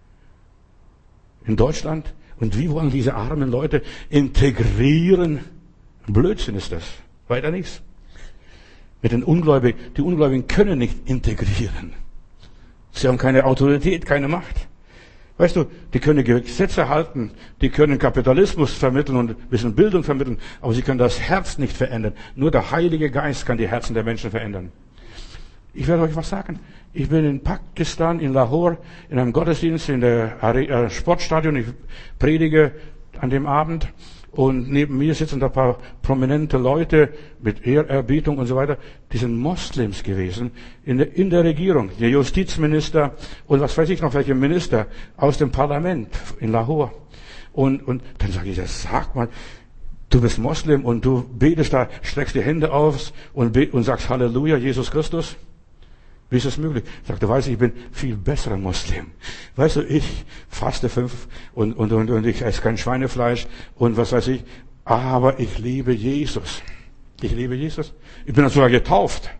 In Deutschland? Und wie wollen diese armen Leute integrieren? Blödsinn ist das. Weiter nichts. Mit den Ungläubigen. Die Ungläubigen können nicht integrieren. Sie haben keine Autorität, keine Macht. Weißt du, die können Gesetze halten, die können Kapitalismus vermitteln und ein bisschen Bildung vermitteln, aber sie können das Herz nicht verändern. Nur der Heilige Geist kann die Herzen der Menschen verändern. Ich werde euch was sagen. Ich bin in Pakistan, in Lahore, in einem Gottesdienst, in der Are- Sportstadion. Ich predige an dem Abend. Und neben mir sitzen da ein paar prominente Leute mit Ehrerbietung und so weiter. Die sind Moslems gewesen in der, in der Regierung. Der Justizminister und was weiß ich noch, welche Minister aus dem Parlament in Lahore. Und, und dann sage ich, ja, sag mal, du bist Moslem und du betest da, streckst die Hände aus und, bet, und sagst Halleluja, Jesus Christus. Wie ist das möglich? Ich sagte, weißt du, ich bin viel besserer Muslim. Weißt du, ich faste fünf und, und, und, und ich esse kein Schweinefleisch und was weiß ich. Aber ich liebe Jesus. Ich liebe Jesus. Ich bin sogar getauft.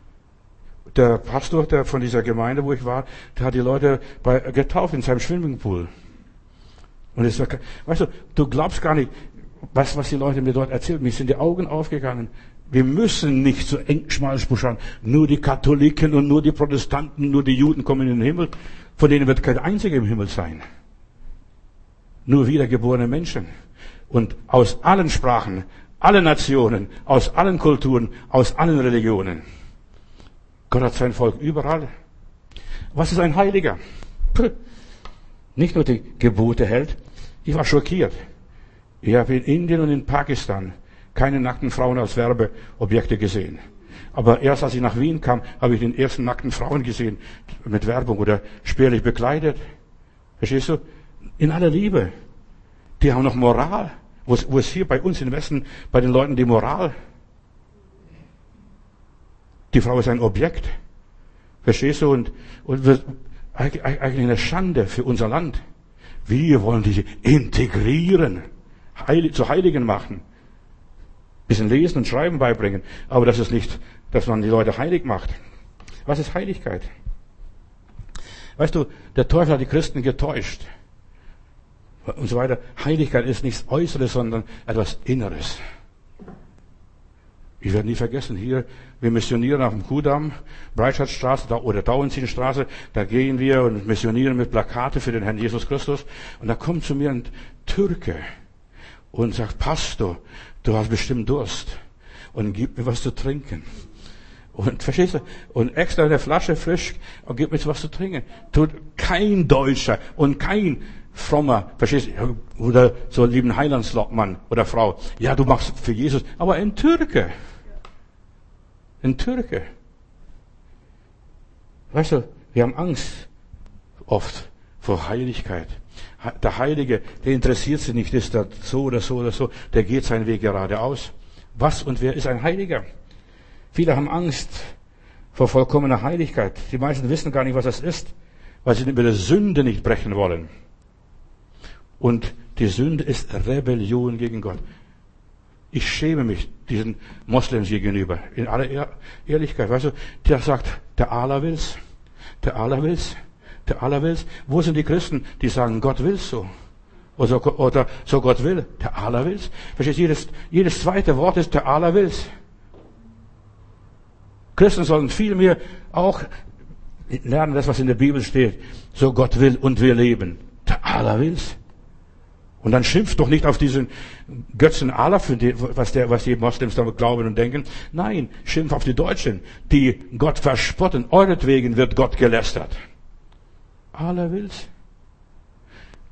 Der Pastor der von dieser Gemeinde, wo ich war, der hat die Leute bei, getauft in seinem Swimmingpool. Und ich sage, weißt du, du glaubst gar nicht, was, was die Leute mir dort erzählen. Mir sind die Augen aufgegangen. Wir müssen nicht so eng schmalspur schauen. Nur die Katholiken und nur die Protestanten, nur die Juden kommen in den Himmel. Von denen wird kein einziger im Himmel sein. Nur wiedergeborene Menschen. Und aus allen Sprachen, allen Nationen, aus allen Kulturen, aus allen Religionen. Gott hat sein Volk überall. Was ist ein Heiliger? Puh. Nicht nur die Gebote hält. Ich war schockiert. Ich habe in Indien und in Pakistan keine nackten Frauen als Werbeobjekte gesehen. Aber erst als ich nach Wien kam, habe ich den ersten nackten Frauen gesehen, mit Werbung oder spärlich bekleidet. Verstehst du? In aller Liebe. Die haben noch Moral. Wo ist, wo ist hier bei uns im Westen, bei den Leuten die Moral? Die Frau ist ein Objekt. Verstehst du? Und, und wird eigentlich eine Schande für unser Land. Wir wollen die integrieren, heilig, zu Heiligen machen. Bisschen lesen und schreiben beibringen. Aber das ist nicht, dass man die Leute heilig macht. Was ist Heiligkeit? Weißt du, der Teufel hat die Christen getäuscht. Und so weiter. Heiligkeit ist nichts Äußeres, sondern etwas Inneres. Ich werde nie vergessen, hier, wir missionieren auf dem Kudamm, Breitscheidstraße oder Dauenzienstraße, da gehen wir und missionieren mit Plakate für den Herrn Jesus Christus. Und da kommt zu mir ein Türke und sagt, Pastor, du hast bestimmt Durst und gib mir was zu trinken. Und verstehst du? Und extra eine Flasche frisch und gib mir was zu trinken. Tut kein Deutscher und kein frommer, verstehst du? Oder so lieben Heilandslockmann oder Frau. Ja, du machst für Jesus, aber ein Türke. Ein Türke. Weißt du, wir haben Angst oft vor Heiligkeit. Der Heilige, der interessiert sich nicht, ist das so oder so oder so, der geht seinen Weg geradeaus. Was und wer ist ein Heiliger? Viele haben Angst vor vollkommener Heiligkeit. Die meisten wissen gar nicht, was das ist, weil sie über die Sünde nicht brechen wollen. Und die Sünde ist Rebellion gegen Gott. Ich schäme mich diesen Moslems gegenüber. In aller Ehrlichkeit, weißt du, der sagt, der Allah will's, der Allah will's. Der Allah will's. Wo sind die Christen, die sagen, Gott will's so? Oder, oder so Gott will. Der Allah will's. Verstehst du, jedes, jedes zweite Wort ist, der Allah will's. Christen sollen viel mehr auch lernen, das, was in der Bibel steht. So Gott will und wir leben. Der Allah will's. Und dann schimpft doch nicht auf diesen Götzen Allah, für die, was, der, was die Moslems damit glauben und denken. Nein, schimpft auf die Deutschen, die Gott verspotten. Euretwegen wird Gott gelästert. Allah will's.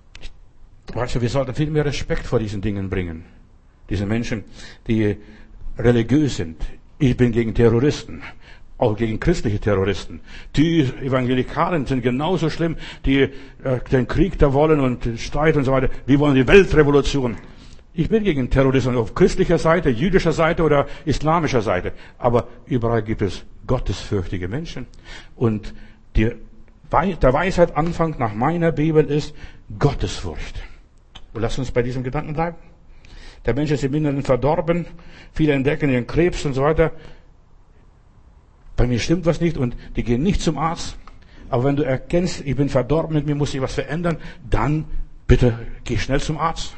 Weißt du, wir sollten viel mehr Respekt vor diesen Dingen bringen. Diese Menschen, die religiös sind. Ich bin gegen Terroristen. Auch gegen christliche Terroristen. Die Evangelikalen sind genauso schlimm, die äh, den Krieg da wollen und den Streit und so weiter. Die wollen die Weltrevolution. Ich bin gegen Terrorismus auf christlicher Seite, jüdischer Seite oder islamischer Seite. Aber überall gibt es gottesfürchtige Menschen. Und die, der Weisheit Anfang nach meiner Bibel ist Gottesfurcht. Und lass uns bei diesem Gedanken bleiben. Der Mensch ist im Inneren verdorben. Viele entdecken ihren Krebs und so weiter. Bei mir stimmt was nicht und die gehen nicht zum Arzt. Aber wenn du erkennst, ich bin verdorben, mit mir muss sich was verändern, dann bitte geh schnell zum Arzt.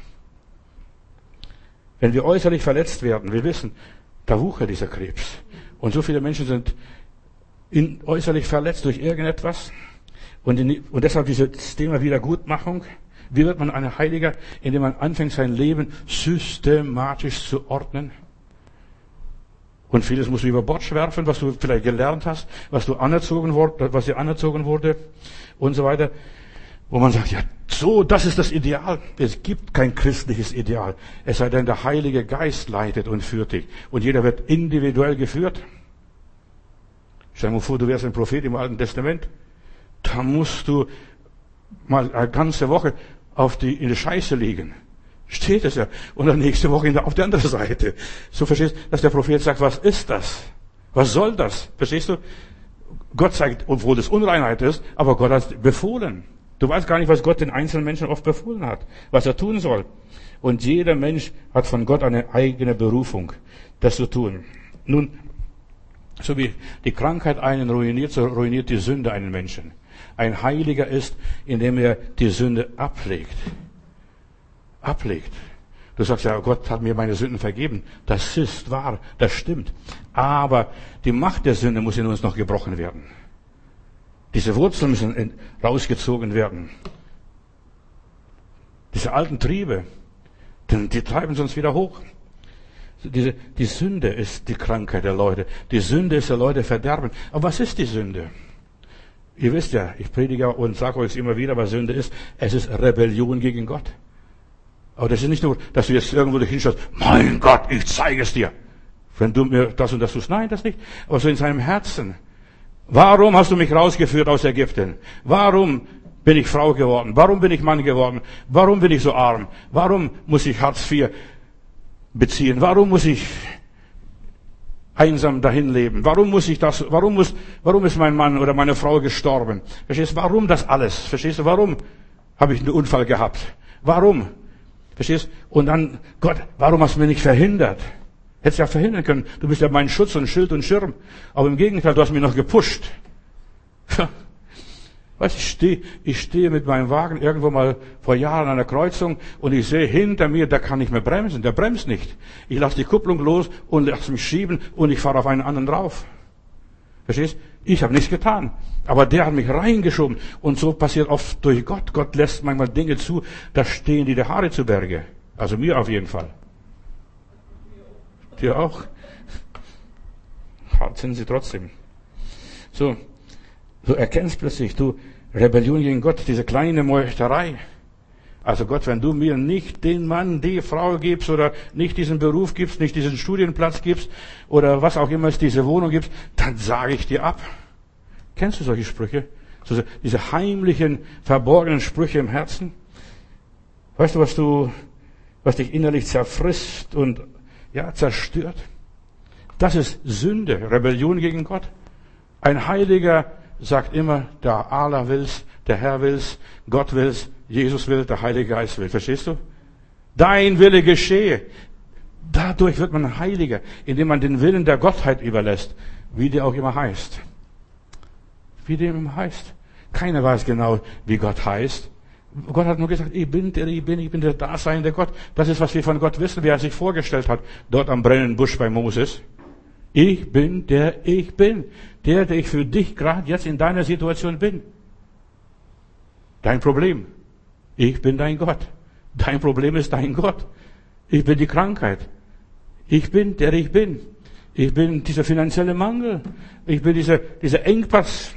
Wenn wir äußerlich verletzt werden, wir wissen, da wuchert dieser Krebs. Und so viele Menschen sind in, äußerlich verletzt durch irgendetwas. Und, in, und deshalb dieses Thema Wiedergutmachung. Wie wird man ein Heiliger? Indem man anfängt, sein Leben systematisch zu ordnen. Und vieles musst du über Bord werfen, was du vielleicht gelernt hast, was du anerzogen wurde, was dir anerzogen wurde und so weiter. Wo man sagt, ja, so, das ist das Ideal. Es gibt kein christliches Ideal. Es sei denn, der Heilige Geist leitet und führt dich. Und jeder wird individuell geführt. Stell dir mal vor, du wärst ein Prophet im Alten Testament. Da musst du mal eine ganze Woche auf die, in der Scheiße liegen. Steht es ja. Und dann nächste Woche in der, auf der anderen Seite. So verstehst du, dass der Prophet sagt, was ist das? Was soll das? Verstehst du? Gott sagt, obwohl das Unreinheit ist, aber Gott hat befohlen. Du weißt gar nicht, was Gott den einzelnen Menschen oft befohlen hat, was er tun soll. Und jeder Mensch hat von Gott eine eigene Berufung, das zu tun. Nun, so wie die Krankheit einen ruiniert, so ruiniert die Sünde einen Menschen. Ein Heiliger ist, indem er die Sünde ablegt. Ablegt. Du sagst ja, Gott hat mir meine Sünden vergeben. Das ist wahr, das stimmt. Aber die Macht der Sünde muss in uns noch gebrochen werden. Diese Wurzeln müssen rausgezogen werden. Diese alten Triebe, die treiben uns wieder hoch. Diese, die Sünde ist die Krankheit der Leute. Die Sünde ist der Leute Verderben. Aber was ist die Sünde? Ihr wisst ja, ich predige und sage euch immer wieder, was Sünde ist. Es ist Rebellion gegen Gott. Aber das ist nicht nur, dass du jetzt irgendwo dich hinschaust, mein Gott, ich zeige es dir. Wenn du mir das und das tust. Nein, das nicht. Aber so in seinem Herzen. Warum hast du mich rausgeführt aus Ägypten? Warum bin ich Frau geworden? Warum bin ich Mann geworden? Warum bin ich so arm? Warum muss ich Hartz vier beziehen? Warum muss ich einsam dahin leben? Warum muss ich das, warum muss, warum ist mein Mann oder meine Frau gestorben? Verstehst du? Warum das alles? Verstehst du? Warum habe ich einen Unfall gehabt? Warum? Verstehst du? Und dann, Gott, warum hast du mir nicht verhindert? Hättest ja verhindern können. Du bist ja mein Schutz und Schild und Schirm. Aber im Gegenteil, du hast mich noch gepusht. Weißt du, ich stehe, ich stehe mit meinem Wagen irgendwo mal vor Jahren an einer Kreuzung und ich sehe hinter mir, der kann nicht mehr bremsen, der bremst nicht. Ich lasse die Kupplung los und lasse mich schieben und ich fahre auf einen anderen drauf. Verstehst? Ich habe nichts getan. Aber der hat mich reingeschoben. Und so passiert oft durch Gott. Gott lässt manchmal Dinge zu, da stehen die der Haare zu Berge. Also mir auf jeden Fall. Dir auch? Hart sind sie trotzdem. So. Du erkennst plötzlich, du, Rebellion gegen Gott, diese kleine Meuchterei. Also Gott, wenn du mir nicht den Mann, die Frau gibst oder nicht diesen Beruf gibst, nicht diesen Studienplatz gibst oder was auch immer es diese Wohnung gibst, dann sage ich dir ab. Kennst du solche Sprüche? So, diese heimlichen, verborgenen Sprüche im Herzen? Weißt du, was du, was dich innerlich zerfrisst und, ja, zerstört? Das ist Sünde, Rebellion gegen Gott. Ein Heiliger sagt immer, der Allah will's, der Herr will's, Gott will's, Jesus will, der Heilige Geist will. Verstehst du? Dein Wille geschehe. Dadurch wird man ein Heiliger, indem man den Willen der Gottheit überlässt, wie der auch immer heißt. Wie der immer heißt. Keiner weiß genau, wie Gott heißt. Gott hat nur gesagt, ich bin der, ich bin, ich bin der daseinende Gott. Das ist, was wir von Gott wissen, wie er sich vorgestellt hat, dort am brennenden Busch bei Moses. Ich bin der ich bin. Der, der ich für dich gerade jetzt in deiner Situation bin. Dein Problem. Ich bin dein Gott. Dein Problem ist dein Gott. Ich bin die Krankheit. Ich bin der ich bin. Ich bin dieser finanzielle Mangel. Ich bin dieser, dieser Engpass.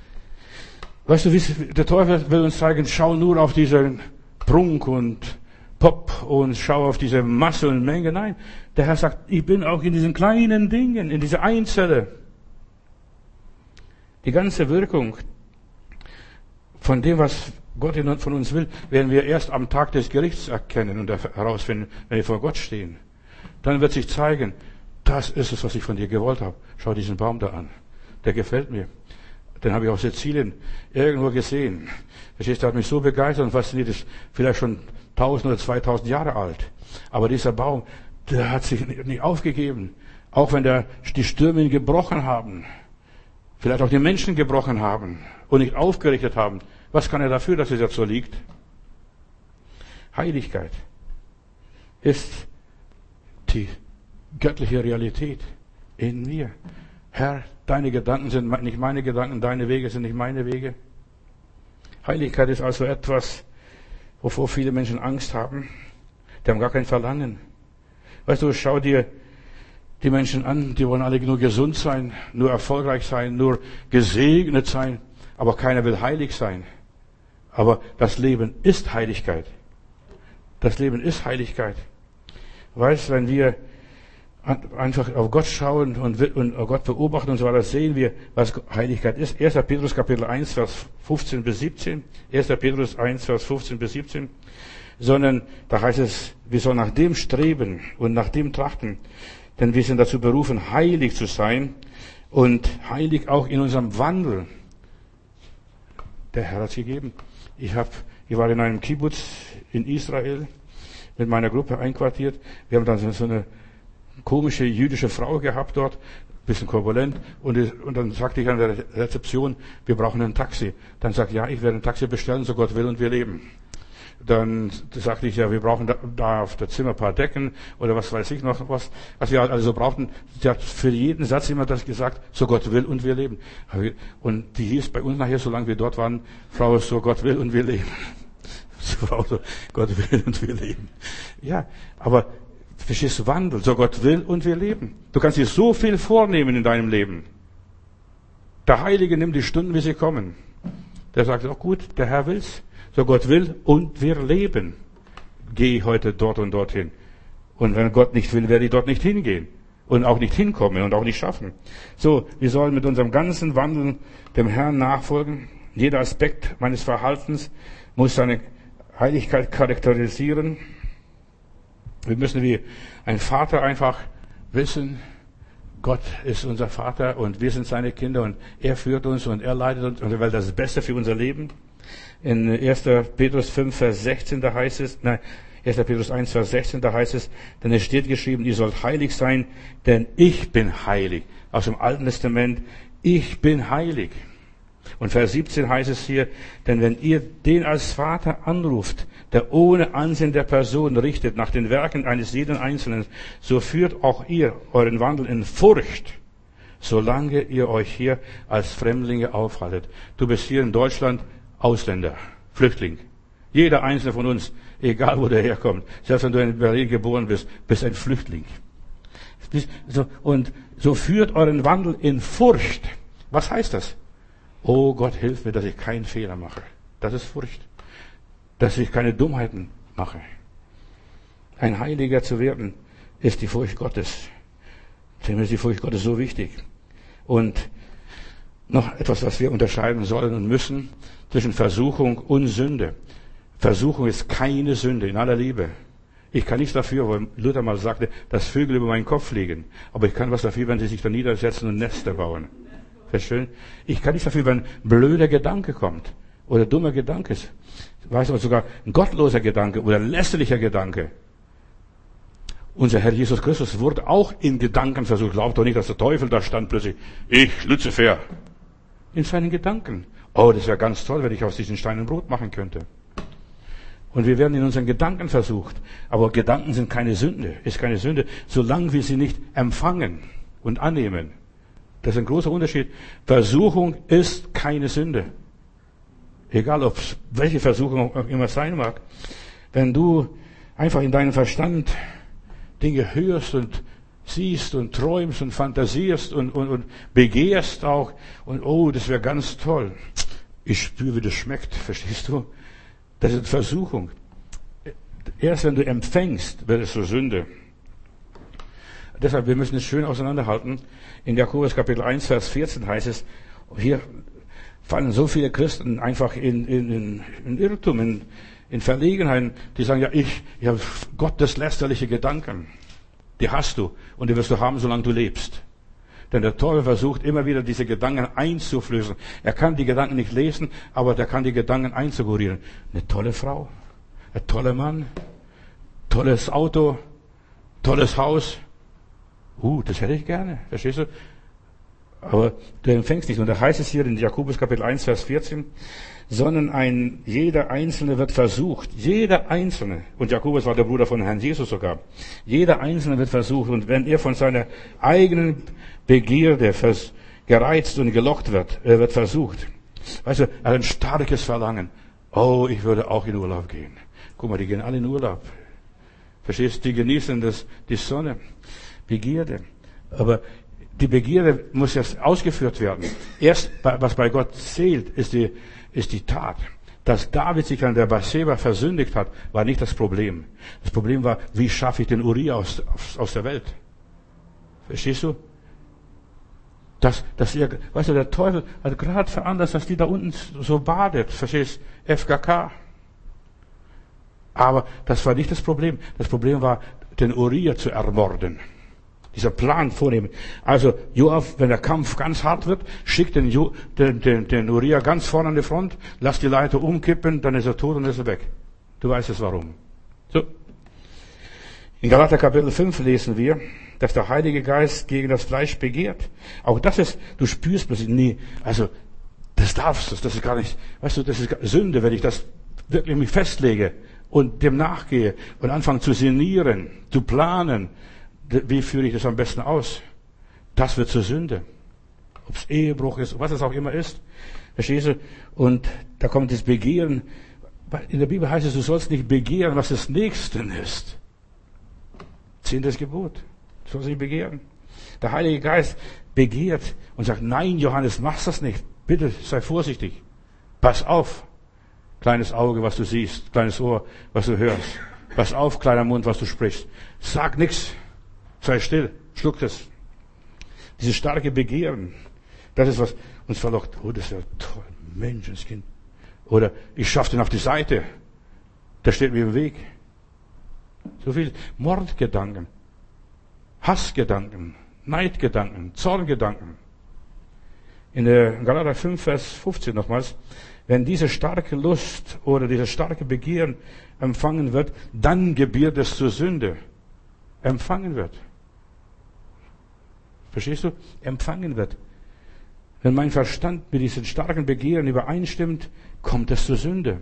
Weißt du, wie der Teufel will uns zeigen, schau nur auf diesen Prunk und Pop und schaue auf diese Masse und Menge. Nein, der Herr sagt, ich bin auch in diesen kleinen Dingen, in dieser Einzelle. Die ganze Wirkung von dem, was Gott von uns will, werden wir erst am Tag des Gerichts erkennen und herausfinden, wenn wir vor Gott stehen. Dann wird sich zeigen, das ist es, was ich von dir gewollt habe. Schau diesen Baum da an. Der gefällt mir. Den habe ich auf Sizilien irgendwo gesehen. Verstehst du, der hat mich so begeistert und fasziniert, ist vielleicht schon tausend oder zweitausend Jahre alt. Aber dieser Baum, der hat sich nicht aufgegeben. Auch wenn der, die Stürme ihn gebrochen haben. Vielleicht auch die Menschen gebrochen haben und nicht aufgerichtet haben. Was kann er dafür, dass es jetzt so liegt? Heiligkeit ist die göttliche Realität in mir. Herr, deine Gedanken sind nicht meine Gedanken, deine Wege sind nicht meine Wege. Heiligkeit ist also etwas, wovor viele Menschen Angst haben. Die haben gar kein Verlangen. Weißt du, schau dir die Menschen an, die wollen alle nur gesund sein, nur erfolgreich sein, nur gesegnet sein, aber keiner will heilig sein. Aber das Leben ist Heiligkeit. Das Leben ist Heiligkeit. Weißt, wenn wir einfach auf Gott schauen und, und Gott beobachten und so weiter, sehen wir, was Heiligkeit ist. erster Petrus Kapitel eins, Vers fünfzehn bis siebzehn. erster Petrus eins, Vers fünfzehn bis siebzehn. Sondern da heißt es, wir sollen nach dem streben und nach dem trachten, denn wir sind dazu berufen, heilig zu sein und heilig auch in unserem Wandel. Der Herr hat es gegeben. Ich hab, ich war in einem Kibbutz in Israel mit meiner Gruppe einquartiert. Wir haben dann so eine komische jüdische Frau gehabt dort, bisschen korpulent, und, und dann sagte ich an der Rezeption, wir brauchen ein Taxi. Dann sagt, ja, ich werde ein Taxi bestellen, so Gott will und wir leben. Dann sagte ich, ja, wir brauchen da, da auf der Zimmer ein paar Decken oder was weiß ich noch, was, was wir also brauchten. Sie hat für jeden Satz immer das gesagt, so Gott will und wir leben. Und die hieß bei uns nachher, solange wir dort waren, Frau, so Gott will und wir leben. Frau, so Gott will und wir leben. Ja, aber verstehst du, Wandel, so Gott will und wir leben. Du kannst dir so viel vornehmen in deinem Leben. Der Heilige nimmt die Stunden, wie sie kommen. Der sagt, auch gut, der Herr will's. So Gott will und wir leben. Gehe ich heute dort und dorthin. Und wenn Gott nicht will, werde ich dort nicht hingehen. Und auch nicht hinkommen und auch nicht schaffen. So, wir sollen mit unserem ganzen Wandel dem Herrn nachfolgen. Jeder Aspekt meines Verhaltens muss seine Heiligkeit charakterisieren. Wir müssen wie ein Vater einfach wissen, Gott ist unser Vater und wir sind seine Kinder und er führt uns und er leitet uns und er will das Beste für unser Leben. In erster Petrus fünf, Vers sechzehn, da heißt es, nein, erster Petrus eins, Vers sechzehn, da heißt es, denn es steht geschrieben, ihr sollt heilig sein, denn ich bin heilig. Aus dem Alten Testament, ich bin heilig. Und Vers siebzehn heißt es hier, denn wenn ihr den als Vater anruft, der ohne Ansehen der Person richtet nach den Werken eines jeden Einzelnen, so führt auch ihr euren Wandel in Furcht, solange ihr euch hier als Fremdlinge aufhaltet. Du bist hier in Deutschland Ausländer, Flüchtling. Jeder einzelne von uns, egal wo der herkommt, selbst wenn du in Berlin geboren bist, bist ein Flüchtling. Und so führt euren Wandel in Furcht. Was heißt das? Oh Gott, hilf mir, dass ich keinen Fehler mache. Das ist Furcht. Dass ich keine Dummheiten mache. Ein Heiliger zu werden, ist die Furcht Gottes. Dem ist die Furcht Gottes so wichtig. Und noch etwas, was wir unterscheiden sollen und müssen, zwischen Versuchung und Sünde. Versuchung ist keine Sünde, in aller Liebe. Ich kann nichts dafür, weil Luther mal sagte, dass Vögel über meinen Kopf fliegen. Aber ich kann was dafür, wenn sie sich da niedersetzen und Nester bauen. Verstehen? Ich kann nichts dafür, wenn ein blöder Gedanke kommt. Oder ein dummer Gedanke ist. Weißt du, sogar ein gottloser Gedanke oder ein lästerlicher Gedanke. Unser Herr Jesus Christus wurde auch in Gedanken versucht. Glaubt doch nicht, dass der Teufel da stand plötzlich. Ich, Luzifer. In seinen Gedanken. Oh, das wäre ganz toll, wenn ich aus diesen Steinen Brot machen könnte. Und wir werden in unseren Gedanken versucht. Aber Gedanken sind keine Sünde, ist keine Sünde, solange wir sie nicht empfangen und annehmen. Das ist ein großer Unterschied. Versuchung ist keine Sünde. Egal, ob es welche Versuchung auch immer sein mag. Wenn du einfach in deinem Verstand Dinge hörst und siehst und träumst und fantasierst und, und, und begehrst auch und oh, das wäre ganz toll. Ich spüre, wie das schmeckt, verstehst du? Das ist Versuchung. Erst wenn du empfängst, wird es zur Sünde. Deshalb, wir müssen es schön auseinanderhalten. In Jakobus Kapitel eins, Vers vierzehn heißt es, hier fallen so viele Christen einfach in, in, in, in Irrtum, in, in Verlegenheiten, die sagen, ja, ich, ich habe gotteslästerliche Gedanken. Die hast du und die wirst du haben, solange du lebst. Denn der Teufel versucht immer wieder, diese Gedanken einzuflößen. Er kann die Gedanken nicht lesen, aber der kann die Gedanken einzugurieren. Eine tolle Frau, ein toller Mann, tolles Auto, tolles Haus. Uh, das hätte ich gerne, verstehst du? Aber du empfängst nicht. Und da heißt es hier in Jakobus Kapitel eins, Vers vierzehn, sondern ein, jeder Einzelne wird versucht. Jeder Einzelne. Und Jakobus war der Bruder von Herrn Jesus sogar. Jeder Einzelne wird versucht. Und wenn er von seiner eigenen Begierde vers, gereizt und gelockt wird, er wird versucht. Weißt du, er hat ein starkes Verlangen. Oh, ich würde auch in Urlaub gehen. Guck mal, die gehen alle in Urlaub. Verstehst du? Die genießen das, die Sonne. Begierde. Aber die Begierde muss jetzt ausgeführt werden. Erst, was bei Gott zählt, ist die, ist die Tat. Dass David sich an der Bathseba versündigt hat, war nicht das Problem. Das Problem war, wie schaffe ich den Uriah aus, aus der Welt? Verstehst du? Dass, dass ihr, weißt du, der Teufel hat gerade veranlasst, dass die da unten so badet. Verstehst? F K K. Aber das war nicht das Problem. Das Problem war, den Uriah zu ermorden. Dieser Plan vornehmen. Also Joab, wenn der Kampf ganz hart wird, schickt den, jo, den, den, den Uriah ganz vorne an die Front, lasst die Leiter umkippen, dann ist er tot und ist er weg. Du weißt es warum. So. In Galater Kapitel fünf lesen wir, dass der Heilige Geist gegen das Fleisch begehrt. Auch das ist, du spürst plötzlich, nee, also das darfst du, das ist gar nicht, weißt du, das ist Sünde, wenn ich das wirklich mich festlege und dem nachgehe und anfange zu sinnieren, zu planen. Wie führe ich das am besten aus? Das wird zur Sünde. Ob es Ehebruch ist, was es auch immer ist. Verstehst du? Und da kommt das Begehren. In der Bibel heißt es, du sollst nicht begehren, was des Nächsten ist. Zehntes Gebot. Du sollst nicht begehren. Der Heilige Geist begehrt und sagt, nein, Johannes, mach's das nicht. Bitte, sei vorsichtig. Pass auf. Kleines Auge, was du siehst. Kleines Ohr, was du hörst. Pass auf, kleiner Mund, was du sprichst. Sag nichts. Sei still, schluck das. Dieses starke Begehren, das ist was uns verlockt. Oh, das ist ja toll, Menschenskind. Oder ich schaffe den auf die Seite. Der steht mir im Weg. So viel Mordgedanken, Hassgedanken, Neidgedanken, Zorngedanken. In der Galater fünf, Vers fünfzehn nochmals. Wenn diese starke Lust oder dieses starke Begehren empfangen wird, dann gebiert es zur Sünde. Empfangen wird. Verstehst du? Empfangen wird. Wenn mein Verstand mit diesen starken Begehren übereinstimmt, kommt es zur Sünde.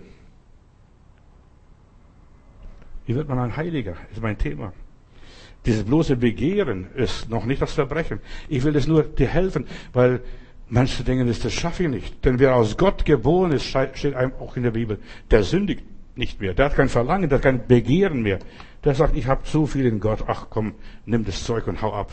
Wie wird man ein Heiliger? Ist mein Thema. Dieses bloße Begehren ist noch nicht das Verbrechen. Ich will es nur dir helfen, weil manche denken, das schaffe ich nicht. Denn wer aus Gott geboren ist, steht einem auch in der Bibel, der sündigt nicht mehr. Der hat kein Verlangen, der hat kein Begehren mehr. Der sagt, ich habe so viel in Gott. Ach komm, nimm das Zeug und hau ab.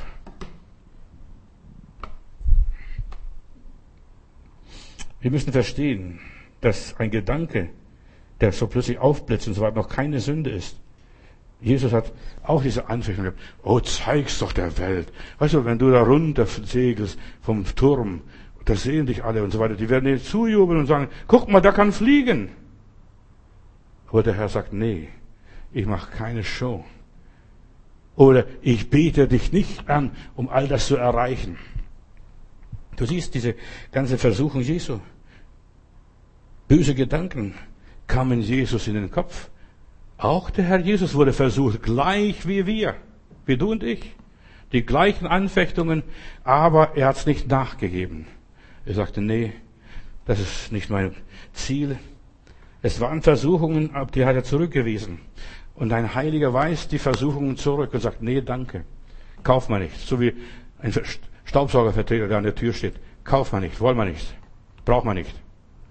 Wir müssen verstehen, dass ein Gedanke, der so plötzlich aufblitzt und so weiter, noch keine Sünde ist. Jesus hat auch diese Anfechtung gehabt. Oh, zeig's doch der Welt. Weißt du, wenn du da runter segelst vom Turm, da sehen dich alle und so weiter, die werden dir zujubeln und sagen, guck mal, der kann fliegen. Aber der Herr sagt, nee, ich mache keine Show. Oder ich bete dich nicht an, um all das zu erreichen. Du siehst diese ganze Versuchung Jesu. Böse Gedanken kamen Jesus in den Kopf. Auch der Herr Jesus wurde versucht, gleich wie wir, wie du und ich. Die gleichen Anfechtungen, aber er hat es nicht nachgegeben. Er sagte, nee, das ist nicht mein Ziel. Es waren Versuchungen, aber die hat er zurückgewiesen. Und ein Heiliger weist die Versuchungen zurück und sagt, nee, danke, kauf mal nicht. So wie ein Staubsaugervertreter, der an der Tür steht. Kauf mal nicht, wollen wir nicht, braucht man nicht.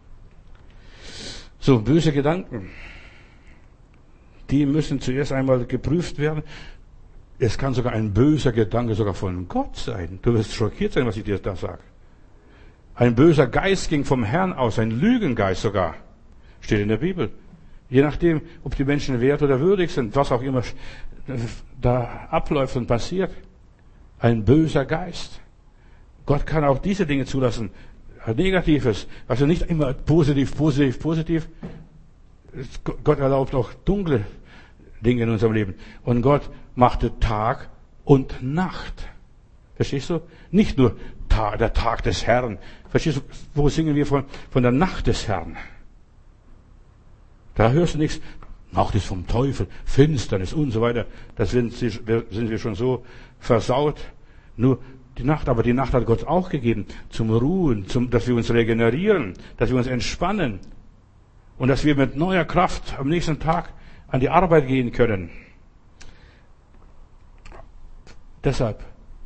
So, böse Gedanken, die müssen zuerst einmal geprüft werden. Es kann sogar ein böser Gedanke sogar von Gott sein. Du wirst schockiert sein, was ich dir da sage. Ein böser Geist ging vom Herrn aus, ein Lügengeist sogar. Steht in der Bibel. Je nachdem, ob die Menschen wert oder würdig sind, was auch immer da abläuft und passiert. Ein böser Geist. Gott kann auch diese Dinge zulassen. Negatives, also nicht immer positiv, positiv, positiv. Gott erlaubt auch dunkle Dinge in unserem Leben. Und Gott machte Tag und Nacht. Verstehst du? Nicht nur Tag, der Tag des Herrn. Verstehst du, wo singen wir von, von der Nacht des Herrn? Da hörst du nichts. Nacht ist vom Teufel, Finsternis und so weiter. Da sind, sind wir schon so versaut. Nur die Nacht, aber die Nacht hat Gott auch gegeben. Zum Ruhen, zum, dass wir uns regenerieren, dass wir uns entspannen. Und dass wir mit neuer Kraft am nächsten Tag an die Arbeit gehen können. Deshalb,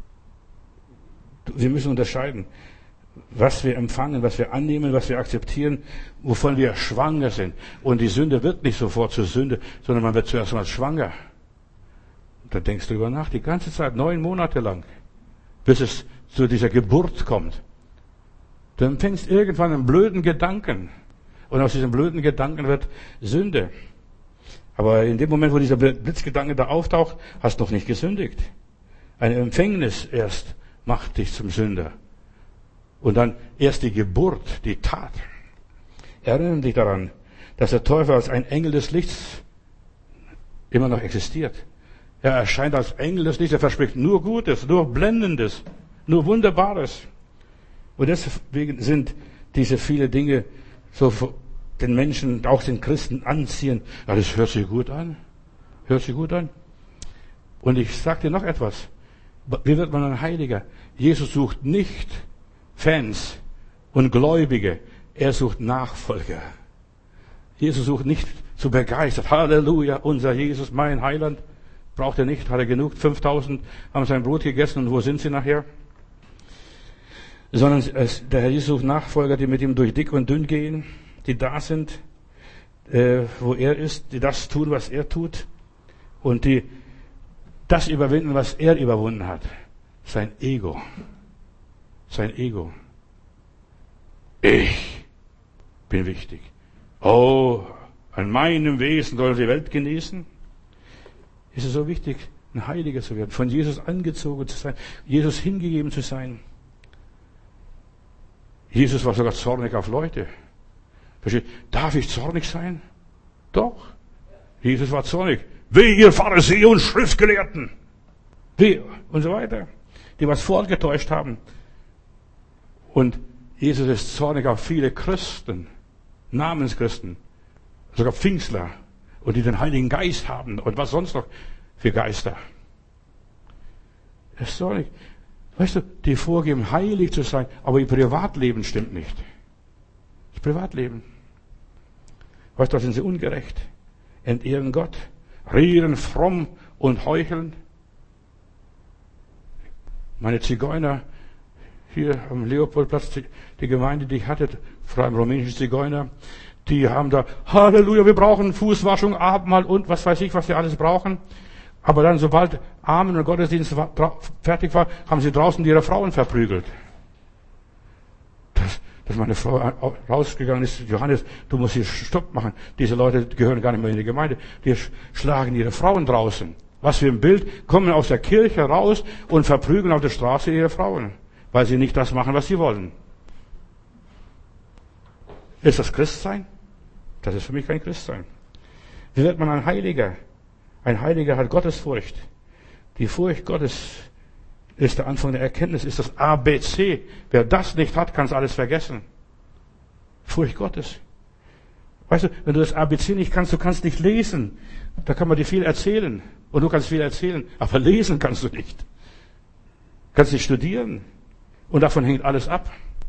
wir müssen unterscheiden, was wir empfangen, was wir annehmen, was wir akzeptieren, wovon wir schwanger sind. Und die Sünde wird nicht sofort zur Sünde, sondern man wird zuerst mal schwanger. Da denkst du drüber nach, die ganze Zeit, neun Monate lang, bis es zu dieser Geburt kommt. Du empfängst irgendwann einen blöden Gedanken. Und aus diesem blöden Gedanken wird Sünde. Aber in dem Moment, wo dieser Blitzgedanke da auftaucht, hast du noch nicht gesündigt. Eine Empfängnis erst macht dich zum Sünder. Und dann erst die Geburt, die Tat. Erinnere dich daran, dass der Teufel als ein Engel des Lichts immer noch existiert. Er erscheint als Engel des Lichts, er verspricht nur Gutes, nur Blendendes, nur Wunderbares. Und deswegen sind diese viele Dinge so den Menschen, auch den Christen anziehen. Ja, das hört sich gut an. Hört sich gut an. Und ich sage dir noch etwas. Wie wird man ein Heiliger? Jesus sucht nicht Fans und Gläubige. Er sucht Nachfolger. Jesus sucht nicht zu begeistert. Halleluja, unser Jesus, mein Heiland. Braucht er nicht, hat er genug. fünftausend haben sein Brot gegessen und wo sind sie nachher? Sondern der Herr Jesus sucht Nachfolger, die mit ihm durch dick und dünn gehen, die da sind, äh, wo er ist, die das tun, was er tut und die das überwinden, was er überwunden hat. Sein Ego. Sein Ego. Ich bin wichtig. Oh, an meinem Wesen soll die Welt genießen. Ist es so wichtig, ein Heiliger zu werden, von Jesus angezogen zu sein, Jesus hingegeben zu sein. Jesus war sogar zornig auf Leute. Versteht? Darf ich zornig sein? Doch. Jesus war zornig. Weh, ihr Pharisäer und Schriftgelehrten. Weh, und so weiter. Die was vorgetäuscht haben. Und Jesus ist zornig auf viele Christen, Namenschristen, sogar Pfingstler, und die den Heiligen Geist haben und was sonst noch für Geister. Er ist zornig. Weißt du, die vorgeben, heilig zu sein, aber ihr Privatleben stimmt nicht. Das Privatleben. Weißt du, da sind sie ungerecht. Entehren Gott, reden fromm und heucheln. Meine Zigeuner hier am Leopoldplatz, die, die Gemeinde, die ich hatte, vor allem rumänische Zigeuner, die haben da, Halleluja, wir brauchen Fußwaschung, Abendmahl und was weiß ich, was wir alles brauchen. Aber dann, sobald Amen und Gottesdienst war, fertig war, haben sie draußen ihre Frauen verprügelt. Dass, dass meine Frau rausgegangen ist, Johannes, du musst hier Stopp machen. Diese Leute gehören gar nicht mehr in die Gemeinde. Die schlagen ihre Frauen draußen. Was für ein Bild, kommen aus der Kirche raus und verprügeln auf der Straße ihre Frauen, weil sie nicht das machen, was sie wollen. Ist das Christsein? Das ist für mich kein Christsein. Wie wird man ein Heiliger? Ein Heiliger hat Gottesfurcht. Die Furcht Gottes ist der Anfang der Erkenntnis, ist das A B C. Wer das nicht hat, kann es alles vergessen. Furcht Gottes. Weißt du, wenn du das A B C nicht kannst, du kannst nicht lesen. Da kann man dir viel erzählen. Und du kannst viel erzählen. Aber lesen kannst du nicht. Du kannst nicht studieren. Und davon hängt alles ab.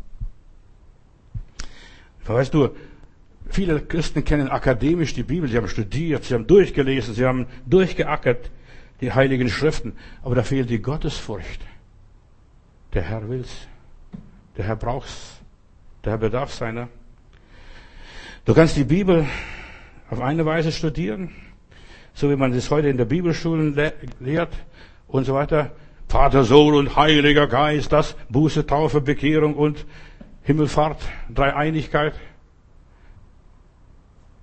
Weißt du, viele Christen kennen akademisch die Bibel, sie haben studiert, sie haben durchgelesen, sie haben durchgeackert, die heiligen Schriften, aber da fehlt die Gottesfurcht. Der Herr will's, der Herr braucht's, der Herr bedarf seiner. Du kannst die Bibel auf eine Weise studieren, so wie man das heute in der Bibelschulen le- lehrt und so weiter. Vater, Sohn und Heiliger Geist, das Buße, Taufe, Bekehrung und Himmelfahrt, Dreieinigkeit.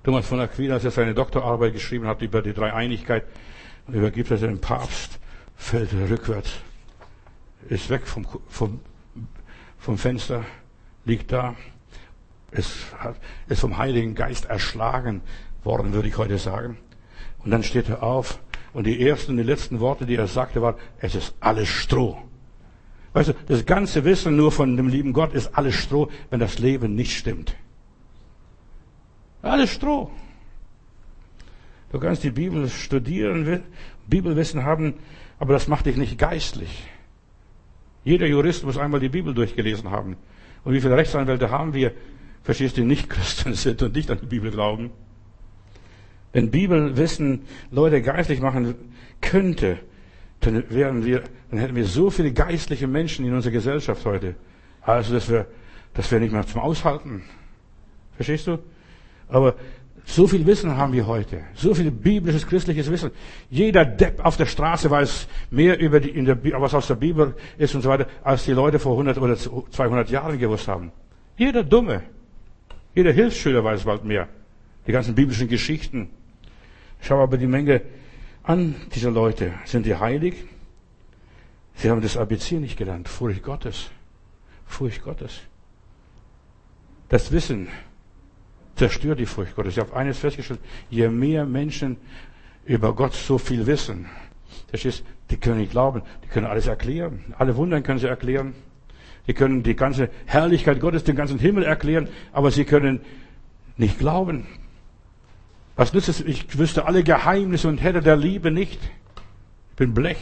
Thomas von Aquin, als er seine Doktorarbeit geschrieben hat über die Dreieinigkeit, übergibt er den Papst, fällt rückwärts, ist weg vom, vom, vom Fenster, liegt da, ist, ist vom Heiligen Geist erschlagen worden, würde ich heute sagen. Und dann steht er auf und die ersten, die letzten Worte, die er sagte, waren, es ist alles Stroh. Weißt du, das ganze Wissen nur von dem lieben Gott ist alles Stroh, wenn das Leben nicht stimmt. Alles Stroh. Du kannst die Bibel studieren, Bibelwissen haben, aber das macht dich nicht geistlich. Jeder Jurist muss einmal die Bibel durchgelesen haben. Und wie viele Rechtsanwälte haben wir, verstehst du, die nicht Christen sind und nicht an die Bibel glauben? Wenn Bibelwissen Leute geistlich machen könnte, dann wären wir, dann hätten wir so viele geistliche Menschen in unserer Gesellschaft heute. Also, das wäre, das wäre nicht mehr zum Aushalten. Verstehst du? Aber so viel Wissen haben wir heute. So viel biblisches, christliches Wissen. Jeder Depp auf der Straße weiß mehr über die, in der, was aus der Bibel ist und so weiter, als die Leute vor hundert oder zweihundert Jahren gewusst haben. Jeder Dumme. Jeder Hilfsschüler weiß bald mehr. Die ganzen biblischen Geschichten. Schau aber die Menge an dieser Leute. Sind die heilig? Sie haben das A B C nicht gelernt. Furcht Gottes. Furcht Gottes. Das Wissen zerstört die Furcht Gottes. Ich habe eines festgestellt, je mehr Menschen über Gott so viel wissen, das ist, die können nicht glauben, die können alles erklären. Alle Wunder können sie erklären. Die können die ganze Herrlichkeit Gottes, den ganzen Himmel erklären, aber sie können nicht glauben. Was nützt es? Ich wüsste alle Geheimnisse und hätte der Liebe nicht. Ich bin Blech.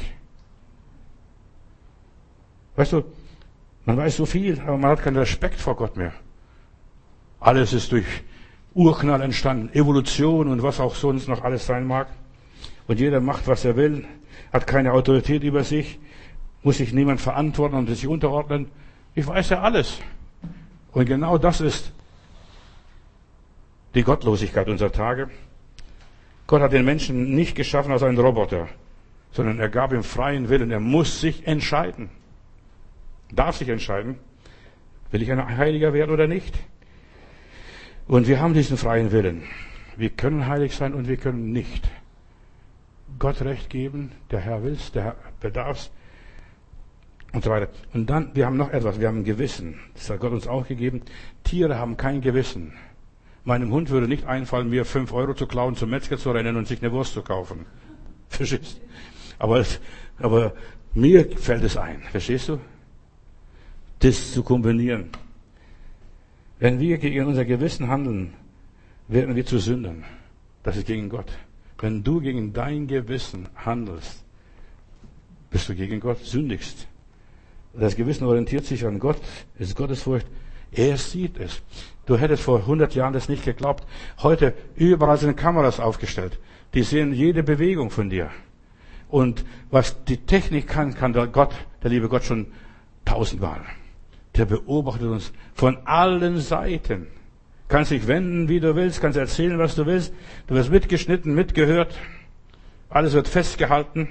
Weißt du, man weiß so viel, aber man hat keinen Respekt vor Gott mehr. Alles ist durch Urknall entstanden, Evolution und was auch sonst noch alles sein mag. Und jeder macht, was er will, hat keine Autorität über sich, muss sich niemand verantworten und sich unterordnen. Ich weiß ja alles. Und genau das ist die Gottlosigkeit unserer Tage. Gott hat den Menschen nicht geschaffen als einen Roboter, sondern er gab ihm freien Willen. Er muss sich entscheiden. Darf sich entscheiden. Will ich ein Heiliger werden oder nicht? Und wir haben diesen freien Willen. Wir können heilig sein und wir können nicht. Gott Recht geben, der Herr will's, der Herr bedarf's und so weiter. Und dann, wir haben noch etwas, wir haben ein Gewissen. Das hat Gott uns auch gegeben. Tiere haben kein Gewissen. Meinem Hund würde nicht einfallen, mir fünf Euro zu klauen, zum Metzger zu rennen und sich eine Wurst zu kaufen. Verstehst du? Aber, aber mir fällt es ein. Verstehst du? Das zu kombinieren. Wenn wir gegen unser Gewissen handeln, werden wir zu Sündern. Das ist gegen Gott. Wenn du gegen dein Gewissen handelst, bist du gegen Gott, sündigst. Das Gewissen orientiert sich an Gott, ist Gottesfurcht. Er sieht es. Du hättest vor hundert Jahren das nicht geglaubt. Heute überall sind Kameras aufgestellt. Die sehen jede Bewegung von dir. Und was die Technik kann, kann der Gott, der liebe Gott schon tausendmal. Der beobachtet uns von allen Seiten. Kannst dich wenden, wie du willst, kannst erzählen, was du willst. Du wirst mitgeschnitten, mitgehört. Alles wird festgehalten.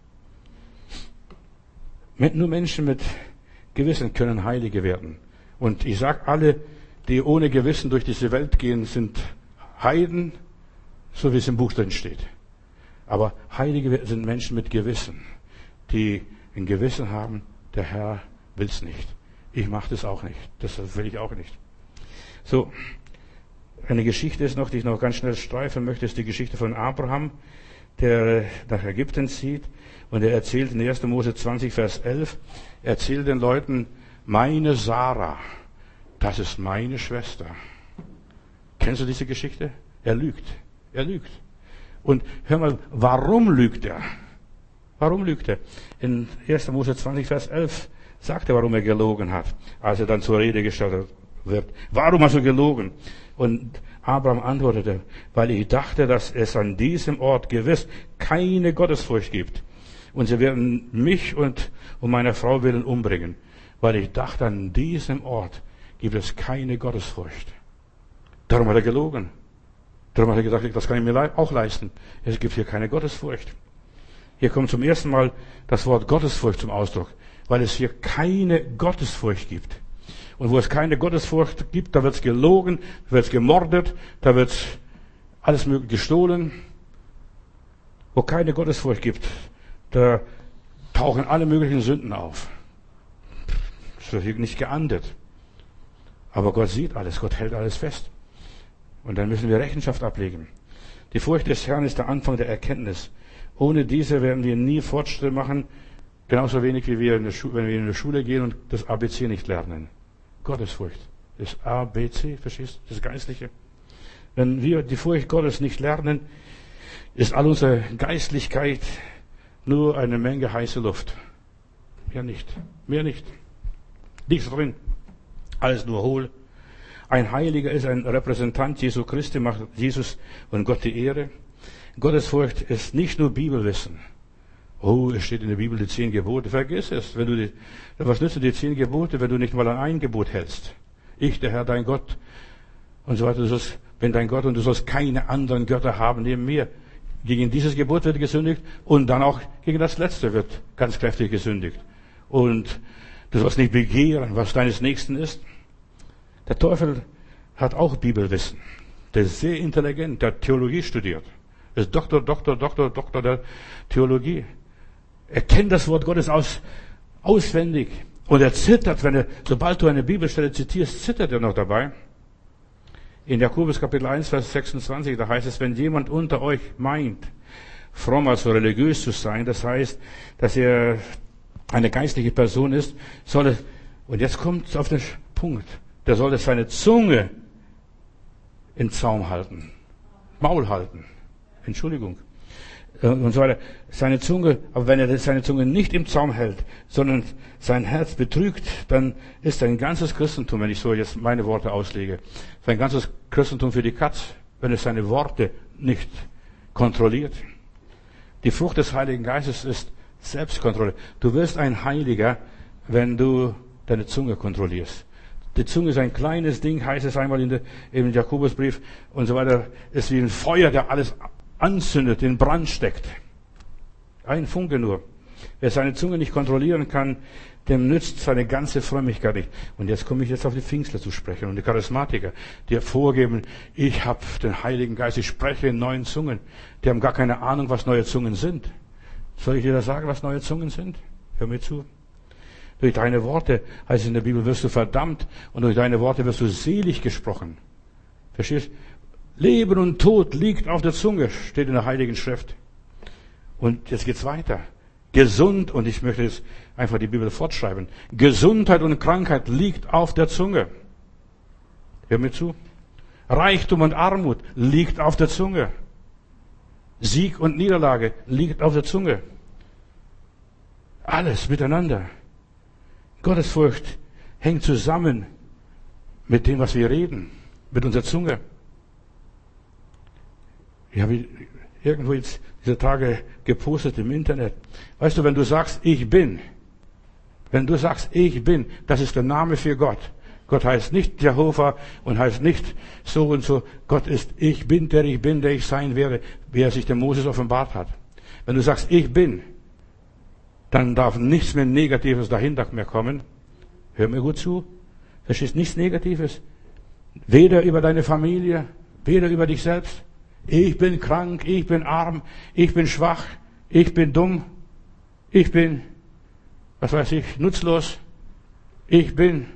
Nur Menschen mit Gewissen können Heilige werden. Und ich sage, alle, die ohne Gewissen durch diese Welt gehen, sind Heiden, so wie es im Buch drin steht. Aber Heilige sind Menschen mit Gewissen, die ein Gewissen haben, der Herr will's nicht. Ich mache das auch nicht. Das will ich auch nicht. So, eine Geschichte ist noch, die ich noch ganz schnell streifen möchte, ist die Geschichte von Abraham, der nach Ägypten zieht. Und er erzählt in erster Mose zwanzig, Vers elf, er erzählt den Leuten, meine Sarah, das ist meine Schwester. Kennst du diese Geschichte? Er lügt. Er lügt. Und hör mal, warum lügt er? Warum lügt er? In erster Mose zwanzig, Vers elf sagt er, warum er gelogen hat, als er dann zur Rede gestellt wird. Warum hast du gelogen? Und Abraham antwortete, weil ich dachte, dass es an diesem Ort gewiss keine Gottesfurcht gibt. Und sie werden mich und um meine Frau willen umbringen. Weil ich dachte, an diesem Ort gibt es keine Gottesfurcht. Darum hat er gelogen. Darum hat er gesagt, das kann ich mir auch leisten. Es gibt hier keine Gottesfurcht. Hier kommt zum ersten Mal das Wort Gottesfurcht zum Ausdruck, weil es hier keine Gottesfurcht gibt. Und wo es keine Gottesfurcht gibt, da wird es gelogen, da wird es gemordet, da wird es alles mögliche gestohlen. Wo keine Gottesfurcht gibt, da tauchen alle möglichen Sünden auf. Das wird nicht geahndet. Aber Gott sieht alles, Gott hält alles fest. Und dann müssen wir Rechenschaft ablegen. Die Furcht des Herrn ist der Anfang der Erkenntnis. Ohne diese werden wir nie Fortschritte machen, genauso wenig wie wir in der Schu- wenn wir in die Schule gehen und das A B C nicht lernen. Gottesfurcht. Das A B C, verstehst du? Das Geistliche. Wenn wir die Furcht Gottes nicht lernen, ist all unsere Geistlichkeit nur eine Menge heiße Luft. Mehr nicht. Mehr nicht. Nichts drin. Alles nur hohl. Ein Heiliger ist ein Repräsentant Jesu Christi, macht Jesus und Gott die Ehre. Gottesfurcht ist nicht nur Bibelwissen. Oh, es steht in der Bibel die zehn Gebote. Vergiss es. Wenn du die, was nützt dir die zehn Gebote, wenn du nicht mal an ein Gebot hältst? Ich, der Herr, dein Gott, und so weiter. Du sollst, bin dein Gott und du sollst keine anderen Götter haben neben mir. Gegen dieses Gebot wird gesündigt und dann auch gegen das letzte wird ganz kräftig gesündigt. Und du sollst nicht begehren, was deines Nächsten ist. Der Teufel hat auch Bibelwissen. Der ist sehr intelligent, der hat Theologie studiert. Er ist Doktor, Doktor, Doktor, Doktor der Theologie. Er kennt das Wort Gottes aus, auswendig. Und er zittert, wenn er, sobald du eine Bibelstelle zitierst, zittert er noch dabei. In Jakobus Kapitel eins, Vers sechsundzwanzig, da heißt es, wenn jemand unter euch meint, fromm, also religiös zu sein, das heißt, dass er eine geistliche Person ist, soll er, und jetzt kommt es auf den Punkt, der soll seine Zunge in Zaum halten, Maul halten, Entschuldigung, und so weiter. Seine Zunge, aber wenn er seine Zunge nicht im Zaum hält, sondern sein Herz betrügt, dann ist sein ganzes Christentum, wenn ich so jetzt meine Worte auslege, sein ganzes Christentum für die Katz, wenn er seine Worte nicht kontrolliert. Die Frucht des Heiligen Geistes ist Selbstkontrolle. Du wirst ein Heiliger, wenn du deine Zunge kontrollierst. Die Zunge ist ein kleines Ding, heißt es einmal in der, im Jakobusbrief und so weiter, ist wie ein Feuer, der alles anzündet, in Brand steckt. Ein Funke nur. Wer seine Zunge nicht kontrollieren kann, dem nützt seine ganze Frömmigkeit nicht. Und jetzt komme ich jetzt auf die Pfingstler zu sprechen und die Charismatiker, die vorgeben, ich habe den Heiligen Geist, ich spreche in neuen Zungen. Die haben gar keine Ahnung, was neue Zungen sind. Soll ich dir das sagen, was neue Zungen sind? Hör mir zu. Durch deine Worte, heißt es in der Bibel, wirst du verdammt und durch deine Worte wirst du selig gesprochen. Verstehst? Leben und Tod liegt auf der Zunge, steht in der Heiligen Schrift. Und jetzt geht's weiter. Gesund, und ich möchte jetzt einfach die Bibel fortschreiben. Gesundheit und Krankheit liegt auf der Zunge. Hör mir zu. Reichtum und Armut liegt auf der Zunge. Sieg und Niederlage liegt auf der Zunge. Alles miteinander. Gottesfurcht hängt zusammen mit dem, was wir reden, mit unserer Zunge. Ich habe irgendwo jetzt diese Tage gepostet im Internet. Weißt du, wenn du sagst, ich bin, wenn du sagst, ich bin, das ist der Name für Gott. Gott heißt nicht Jehova und heißt nicht so und so. Gott ist, ich bin, der ich bin, der ich sein werde, wie er sich dem Moses offenbart hat. Wenn du sagst, ich bin, dann darf nichts mehr Negatives dahinter mehr kommen. Hör mir gut zu. Verstehst nichts Negatives. Weder über deine Familie, weder über dich selbst. Ich bin krank, ich bin arm, ich bin schwach, ich bin dumm, ich bin, was weiß ich, nutzlos. Ich bin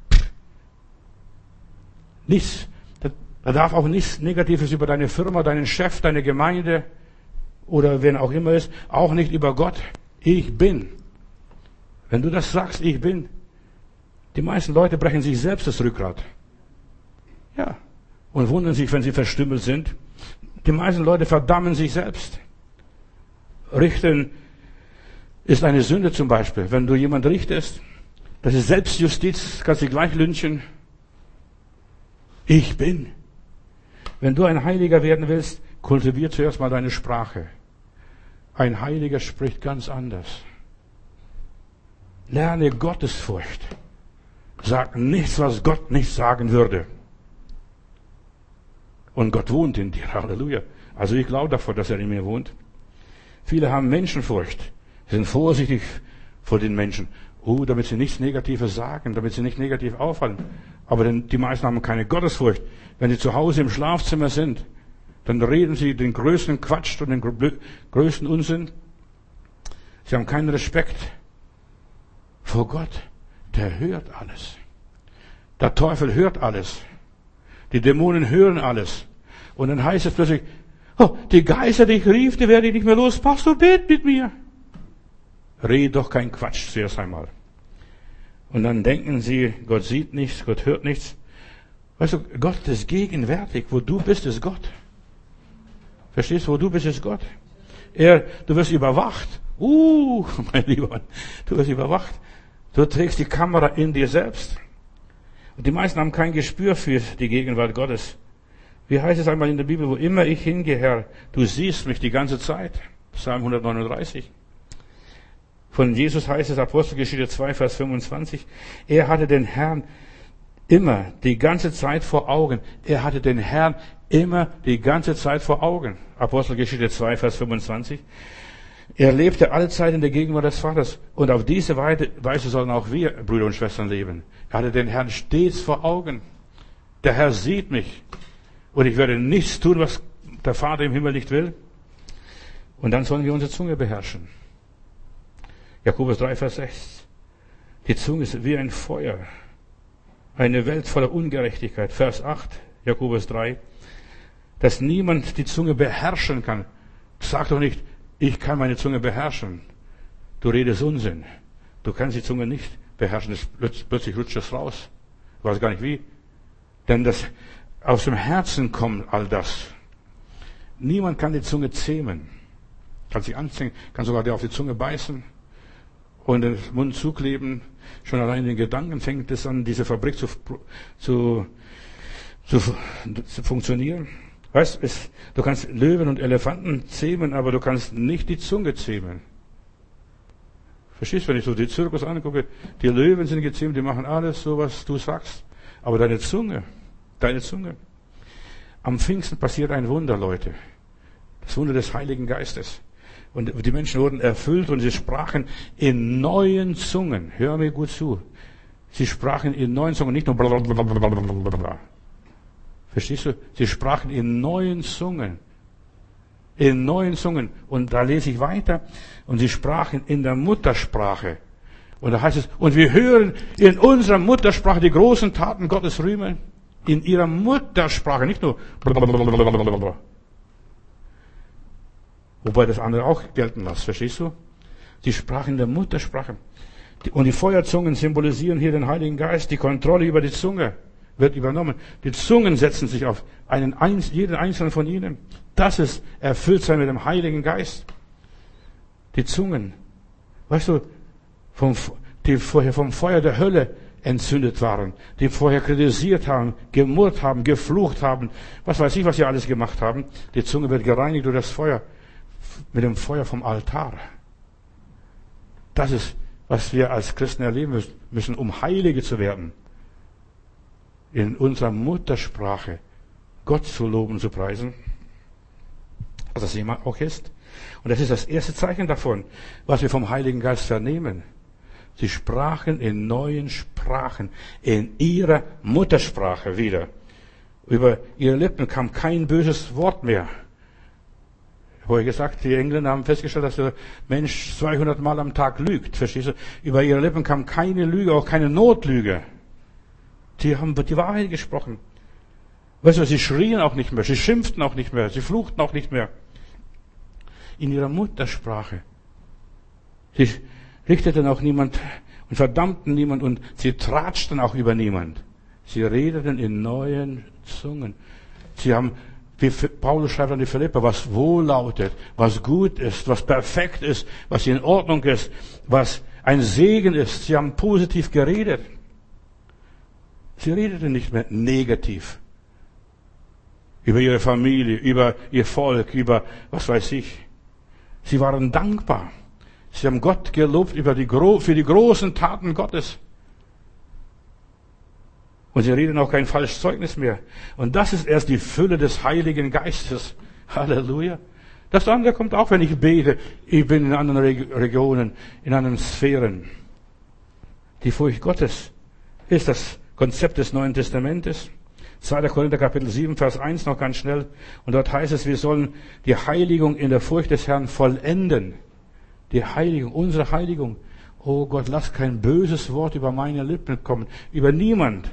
nichts. Da darf auch nichts Negatives über deine Firma, deinen Chef, deine Gemeinde oder wen auch immer ist, auch nicht über Gott. Ich bin. Wenn du das sagst, ich bin, die meisten Leute brechen sich selbst das Rückgrat. Ja. Und wundern sich, wenn sie verstümmelt sind. Die meisten Leute verdammen sich selbst. Richten ist eine Sünde zum Beispiel. Wenn du jemand richtest, das ist Selbstjustiz, kannst du gleich lynchen. Ich bin. Wenn du ein Heiliger werden willst, kultivier zuerst mal deine Sprache. Ein Heiliger spricht ganz anders. Lerne Gottesfurcht. Sag nichts, was Gott nicht sagen würde. Und Gott wohnt in dir. Halleluja. Also ich glaube davon, dass er in mir wohnt. Viele haben Menschenfurcht. Sie sind vorsichtig vor den Menschen. Oh, damit sie nichts Negatives sagen, damit sie nicht negativ auffallen. Aber denn die meisten haben keine Gottesfurcht. Wenn sie zu Hause im Schlafzimmer sind, Dann reden sie den größten Quatsch und den größten Unsinn. Sie haben keinen Respekt vor Gott. Der hört alles. Der Teufel hört alles. Die Dämonen hören alles. Und dann heißt es plötzlich, oh, die Geister, die ich rief, die werde ich nicht mehr los. Pastor, bet mit mir. Red doch kein Quatsch zuerst einmal. Und dann denken sie, Gott sieht nichts, Gott hört nichts. Weißt du, Gott ist gegenwärtig. Wo du bist, ist Gott. Verstehst du, wo du bist, ist Gott. Er, du wirst überwacht. Uh, mein Lieber, du wirst überwacht. Du trägst die Kamera in dir selbst. Und die meisten haben kein Gespür für die Gegenwart Gottes. Wie heißt es einmal in der Bibel, wo immer ich hingehe, Herr, du siehst mich die ganze Zeit. Psalm hundertneununddreißig. Von Jesus heißt es, Apostelgeschichte zwei, Vers fünfundzwanzig, er hatte den Herrn immer die ganze Zeit vor Augen. Er hatte den Herrn immer die ganze Zeit vor Augen. Apostelgeschichte zwei, Vers fünfundzwanzig. Er lebte alle Zeit in der Gegenwart des Vaters. Und auf diese Weise sollen auch wir, Brüder und Schwestern, leben. Er hatte den Herrn stets vor Augen. Der Herr sieht mich. Und ich werde nichts tun, was der Vater im Himmel nicht will. Und dann sollen wir unsere Zunge beherrschen. Jakobus drei, Vers sechs. Die Zunge ist wie ein Feuer. Eine Welt voller Ungerechtigkeit. Vers acht, Jakobus drei. Dass niemand die Zunge beherrschen kann. Sag doch nicht, ich kann meine Zunge beherrschen. Du redest Unsinn. Du kannst die Zunge nicht beherrschen. Plötzlich rutscht es raus. Ich weiß gar nicht wie. Denn das aus dem Herzen kommt all das. Niemand kann die Zunge zähmen. Kann sich anziehen, kann sogar der auf die Zunge beißen und den Mund zukleben. Schon allein in den Gedanken fängt es an, diese Fabrik zu, zu, zu, zu funktionieren. Weißt du, du kannst Löwen und Elefanten zähmen, aber du kannst nicht die Zunge zähmen. Verstehst du, wenn ich so die Zirkus angucke, die Löwen sind gezähmt, die machen alles so, was du sagst. Aber deine Zunge, deine Zunge. Am Pfingsten passiert ein Wunder, Leute. Das Wunder des Heiligen Geistes. Und die Menschen wurden erfüllt und sie sprachen in neuen Zungen. Hör mir gut zu. Sie sprachen in neuen Zungen, nicht nur blablabla. Verstehst du? Sie sprachen in neuen Zungen. In neuen Zungen. Und da lese ich weiter. Und sie sprachen in der Muttersprache. Und da heißt es, und wir hören in unserer Muttersprache die großen Taten Gottes rühmen. In ihrer Muttersprache, nicht nur blablabla. Wobei das andere auch gelten lässt, verstehst du? Sie sprachen in der Muttersprache. Und die Feuerzungen symbolisieren hier den Heiligen Geist. Die Kontrolle über die Zunge wird übernommen. Die Zungen setzen sich auf einen, jeden einzelnen von ihnen. Das ist Erfülltsein mit dem Heiligen Geist. Die Zungen, weißt du, vom, die vorher vom Feuer der Hölle entzündet waren, die vorher kritisiert haben, gemurrt haben, geflucht haben, was weiß ich, was sie alles gemacht haben. Die Zunge wird gereinigt durch das Feuer, mit dem Feuer vom Altar. Das ist, was wir als Christen erleben müssen, um Heilige zu werden. In unserer Muttersprache Gott zu loben, zu preisen, was das immer auch ist. Und das ist das erste Zeichen davon, was wir vom Heiligen Geist vernehmen. Sie sprachen in neuen Sprachen, in ihrer Muttersprache wieder. Über ihre Lippen kam kein böses Wort mehr. Wo ich gesagt, die Engländer haben festgestellt, dass der Mensch zweihundert Mal am Tag lügt. Verstehst du? Über ihre Lippen kam keine Lüge, auch keine Notlüge. Die haben die Wahrheit gesprochen. Weißt du, sie schrien auch nicht mehr, sie schimpften auch nicht mehr, sie fluchten auch nicht mehr. In ihrer Muttersprache. Sie richteten auch niemand und verdammten niemand und sie tratschten auch über niemand. Sie redeten in neuen Zungen. Sie haben, wie Paulus schreibt an die Philipper, was wohllautet, was gut ist, was perfekt ist, was in Ordnung ist, was ein Segen ist. Sie haben positiv geredet. Sie redeten nicht mehr negativ. Über ihre Familie, über ihr Volk, über was weiß ich. Sie waren dankbar. Sie haben Gott gelobt über die, für die großen Taten Gottes. Und sie reden auch kein falsches Zeugnis mehr. Und das ist erst die Fülle des Heiligen Geistes. Halleluja. Das andere kommt auch, wenn ich bete. Ich bin in anderen Regionen, in anderen Sphären. Die Furcht Gottes ist das Konzept des Neuen Testamentes. zweiter Korinther Kapitel sieben, Vers eins noch ganz schnell. Und dort heißt es, wir sollen die Heiligung in der Furcht des Herrn vollenden. Die Heiligung, unsere Heiligung. Oh Gott, lass kein böses Wort über meine Lippen kommen. Über niemand.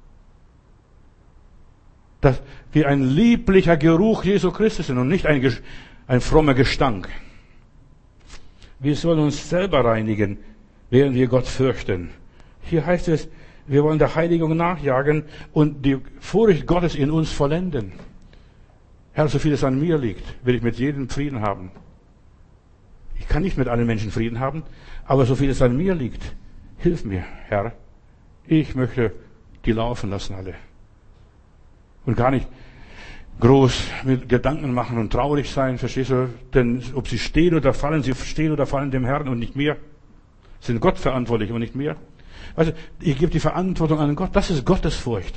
Dass wir ein lieblicher Geruch Jesu Christi sind und nicht ein, ein frommer Gestank. Wir sollen uns selber reinigen, während wir Gott fürchten. Hier heißt es, wir wollen der Heiligung nachjagen und die Furcht Gottes in uns vollenden. Herr, so viel es an mir liegt, will ich mit jedem Frieden haben. Ich kann nicht mit allen Menschen Frieden haben, aber so viel es an mir liegt, hilf mir, Herr. Ich möchte die laufen lassen alle. Und gar nicht groß mit Gedanken machen und traurig sein, verstehst du? Denn ob sie stehen oder fallen, sie stehen oder fallen dem Herrn und nicht mir. Sind Gott verantwortlich und nicht mir. Also, ich gebe die Verantwortung an Gott. Das ist Gottesfurcht.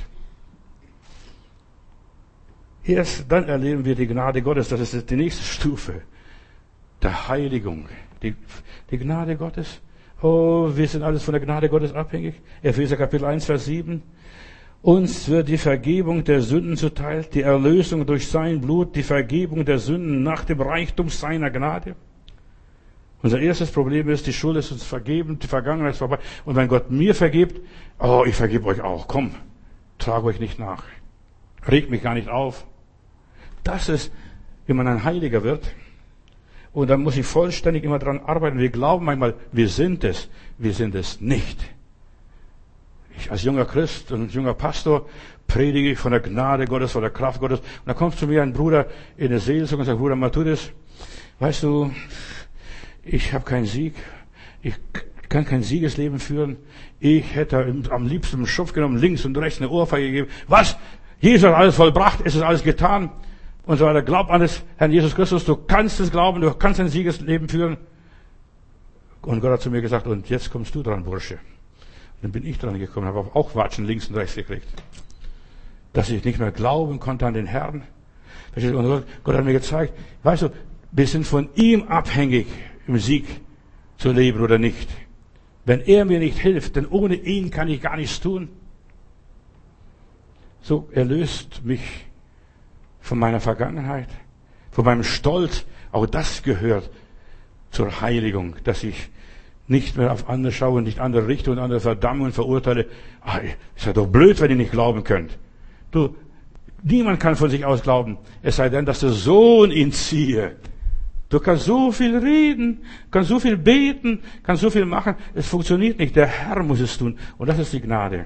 Erst dann erleben wir die Gnade Gottes. Das ist die nächste Stufe der Heiligung. Die, die Gnade Gottes. Oh, wir sind alles von der Gnade Gottes abhängig. Epheser Kapitel eins, Vers sieben. Uns wird die Vergebung der Sünden zuteil, die Erlösung durch sein Blut, die Vergebung der Sünden nach dem Reichtum seiner Gnade. Unser erstes Problem ist, die Schuld ist uns vergeben, die Vergangenheit ist vorbei. Und wenn Gott mir vergibt, oh, ich vergebe euch auch. Komm, trage euch nicht nach. Regt mich gar nicht auf. Das ist, wie man ein Heiliger wird. Und dann muss ich vollständig immer dran arbeiten. Wir glauben manchmal, wir sind es. Wir sind es nicht. Ich als junger Christ und junger Pastor predige ich von der Gnade Gottes, von der Kraft Gottes. Und da kommt zu mir ein Bruder in der Seelsorge und sagt, Bruder Matthäus, weißt du, ich habe keinen Sieg. Ich kann kein Siegesleben führen. Ich hätte am liebsten einen Schopf genommen, links und rechts eine Ohrfeige gegeben. Was? Jesus hat alles vollbracht, es ist alles getan. Und so weiter. Glaub an das, Herrn Jesus Christus, du kannst es glauben, du kannst ein Siegesleben führen. Und Gott hat zu mir gesagt, und jetzt kommst du dran, Bursche. Und dann bin ich dran gekommen, habe auch Watschen links und rechts gekriegt. Dass ich nicht mehr glauben konnte an den Herrn. Und Gott hat mir gezeigt, weißt du, wir sind von ihm abhängig, im Sieg zu leben oder nicht. Wenn er mir nicht hilft, denn ohne ihn kann ich gar nichts tun. So, er löst mich von meiner Vergangenheit, von meinem Stolz. Auch das gehört zur Heiligung, dass ich nicht mehr auf andere schaue, nicht andere richte und andere verdamme und verurteile. Ah, ist ja doch blöd, wenn ihr nicht glauben könnt. Du, niemand kann von sich aus glauben, es sei denn, dass der Sohn ihn ziehe. Du kannst so viel reden, kannst so viel beten, kannst so viel machen. Es funktioniert nicht. Der Herr muss es tun. Und das ist die Gnade.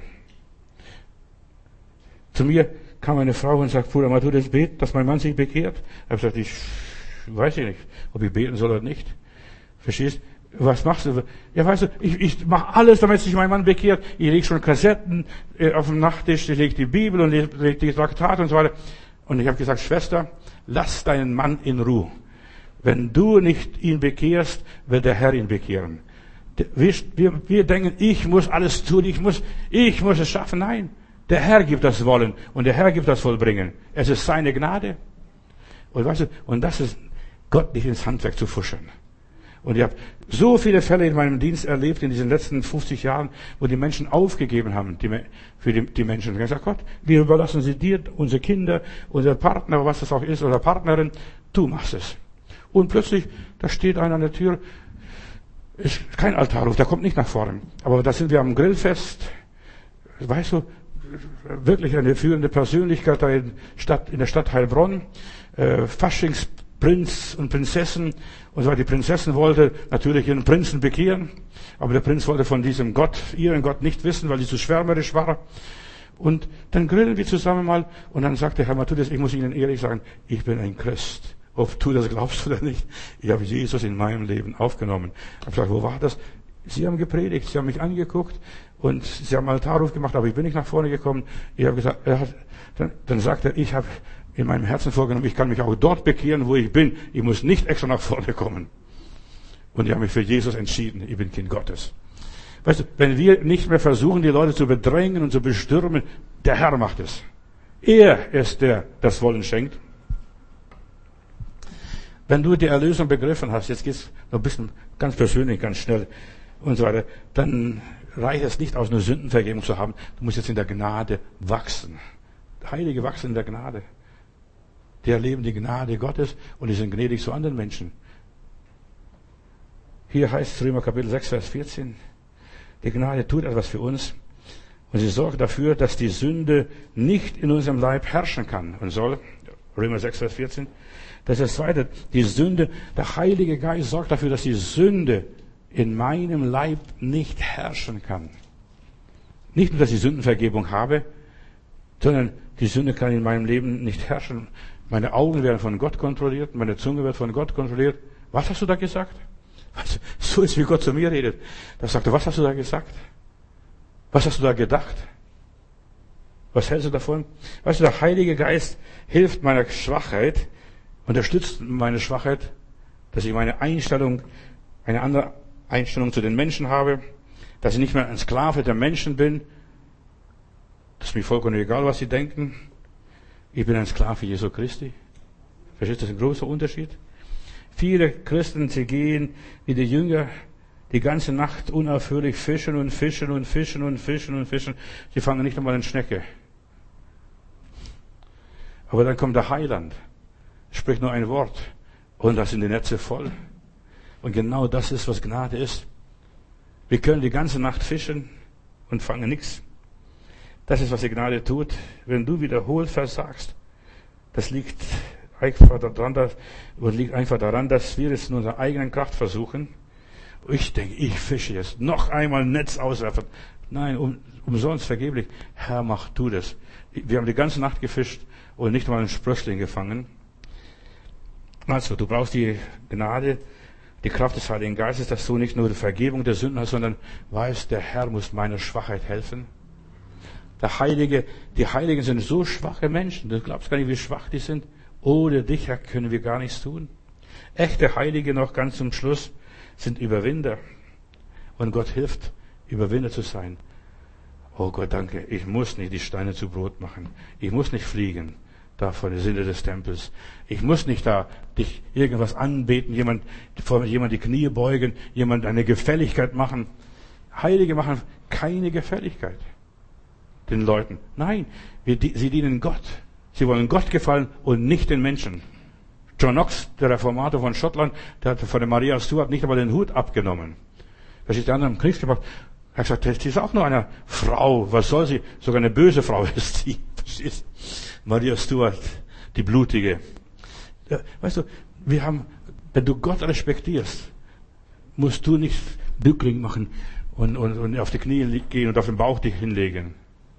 Zu mir kam eine Frau und sagt, Bruder Matthäus, bet, dass mein Mann sich bekehrt. Ich habe gesagt, ich weiß nicht, ob ich beten soll oder nicht. Verstehst? Was machst du? Ja, weißt du, ich, ich mache alles, damit sich mein Mann bekehrt. Ich lege schon Kassetten äh, auf dem Nachttisch, ich lege die Bibel und lege die Traktate und so weiter. Und ich habe gesagt, Schwester, lass deinen Mann in Ruhe. Wenn du nicht ihn bekehrst, wird der Herr ihn bekehren. Wir, wir, wir denken, ich muss alles tun, ich muss, ich muss es schaffen. Nein, der Herr gibt das Wollen und der Herr gibt das Vollbringen. Es ist seine Gnade. Und weißt du, und das ist Gott nicht ins Handwerk zu fuschen. Und ich habe so viele Fälle in meinem Dienst erlebt in diesen letzten fünfzig Jahren, wo die Menschen aufgegeben haben, die, für die, die Menschen. Und ich habe gesagt, Gott, wir überlassen sie dir, unsere Kinder, unser Partner, was das auch ist, oder Partnerin, du machst es. Und plötzlich, da steht einer an der Tür, ist kein Altarruf, der kommt nicht nach vorne. Aber da sind wir am Grillfest, weißt du, wirklich eine führende Persönlichkeit da in, Stadt, in der Stadt Heilbronn, äh, Faschingsprinz und Prinzessin. Und so, die Prinzessin wollte natürlich ihren Prinzen bekehren, aber der Prinz wollte von diesem Gott, ihren Gott nicht wissen, weil sie zu schwärmerisch war. Und dann grillen wir zusammen mal und dann sagte Herr Matthäus, ich muss Ihnen ehrlich sagen, ich bin ein Christ. Ob du das glaubst oder nicht, ich habe Jesus in meinem Leben aufgenommen. Ich habe gesagt, wo war das? Sie haben gepredigt, Sie haben mich angeguckt und Sie haben Altarruf gemacht, aber ich bin nicht nach vorne gekommen. Ich habe gesagt, er hat, dann, dann sagt er, ich habe in meinem Herzen vorgenommen, ich kann mich auch dort bekehren, wo ich bin. Ich muss nicht extra nach vorne kommen. Und ich habe mich für Jesus entschieden. Ich bin Kind Gottes. Weißt du, wenn wir nicht mehr versuchen, die Leute zu bedrängen und zu bestürmen, der Herr macht es. Er ist der, der das Wollen schenkt. Wenn du die Erlösung begriffen hast, jetzt geht's noch ein bisschen ganz persönlich, ganz schnell und so weiter, dann reicht es nicht aus, nur Sündenvergebung zu haben. Du musst jetzt in der Gnade wachsen. Heilige wachsen in der Gnade. Die erleben die Gnade Gottes und die sind gnädig zu anderen Menschen. Hier heißt es Römer Kapitel sechs, Vers vierzehn, die Gnade tut etwas für uns und sie sorgt dafür, dass die Sünde nicht in unserem Leib herrschen kann und soll. Römer sechs, Vers vierzehn. Das ist das Zweite. Die Sünde, der Heilige Geist sorgt dafür, dass die Sünde in meinem Leib nicht herrschen kann. Nicht nur, dass ich Sündenvergebung habe, sondern die Sünde kann in meinem Leben nicht herrschen. Meine Augen werden von Gott kontrolliert, meine Zunge wird von Gott kontrolliert. Was hast du da gesagt? Also, so ist, wie Gott zu mir redet. Da sagt er, was hast du da gesagt? Was hast du da gedacht? Was hältst du davon? Weißt du, der Heilige Geist hilft meiner Schwachheit, unterstützt meine Schwachheit, dass ich meine Einstellung, eine andere Einstellung zu den Menschen habe, dass ich nicht mehr ein Sklave der Menschen bin. Das ist mir vollkommen egal, was sie denken. Ich bin ein Sklave Jesu Christi. Verstehst du, das ist ein großer Unterschied? Viele Christen, sie gehen wie die Jünger die ganze Nacht unaufhörlich fischen und fischen und fischen und fischen und fischen. Sie fangen nicht einmal eine Schnecke. Aber dann kommt der Heiland, spricht nur ein Wort und da sind die Netze voll. Und genau das ist, was Gnade ist. Wir können die ganze Nacht fischen und fangen nichts. Das ist, was die Gnade tut. Wenn du wiederholt versagst, das liegt einfach daran, dass, oder liegt einfach daran, dass wir es in unserer eigenen Kraft versuchen. Ich denke, ich fische jetzt noch einmal ein Netz auswerfen. Nein, um, umsonst vergeblich. Herr, mach du das. Wir haben die ganze Nacht gefischt und nicht mal einen Sprössling gefangen. Also, du brauchst die Gnade, die Kraft des Heiligen Geistes, dass du nicht nur die Vergebung der Sünden hast, sondern weißt, der Herr muss meiner Schwachheit helfen. Der Heilige, die Heiligen sind so schwache Menschen. Du glaubst gar nicht, wie schwach die sind. Ohne dich, Herr, können wir gar nichts tun. Echte Heilige noch ganz zum Schluss sind Überwinder. Und Gott hilft, Überwinder zu sein. Oh Gott, danke. Ich muss nicht die Steine zu Brot machen. Ich muss nicht fliegen. Da vor der Sinne des Tempels. Ich muss nicht da dich irgendwas anbeten, jemand, vor jemand die Knie beugen, jemand eine Gefälligkeit machen. Heilige machen keine Gefälligkeit den Leuten. Nein, wir, sie dienen Gott. Sie wollen Gott gefallen und nicht den Menschen. John Knox, der Reformator von Schottland, der hat von der Maria Stuart nicht einmal den Hut abgenommen. Was ist der andere im Kriegsgebrauch? Er hat gesagt, sie ist auch nur eine Frau. Was soll sie? Sogar eine böse Frau ist sie. Verstehst? Maria Stuart, die Blutige. Ja, weißt du, wir haben, wenn du Gott respektierst, musst du nicht Bückling machen und, und, und auf die Knie gehen und auf den Bauch dich hinlegen.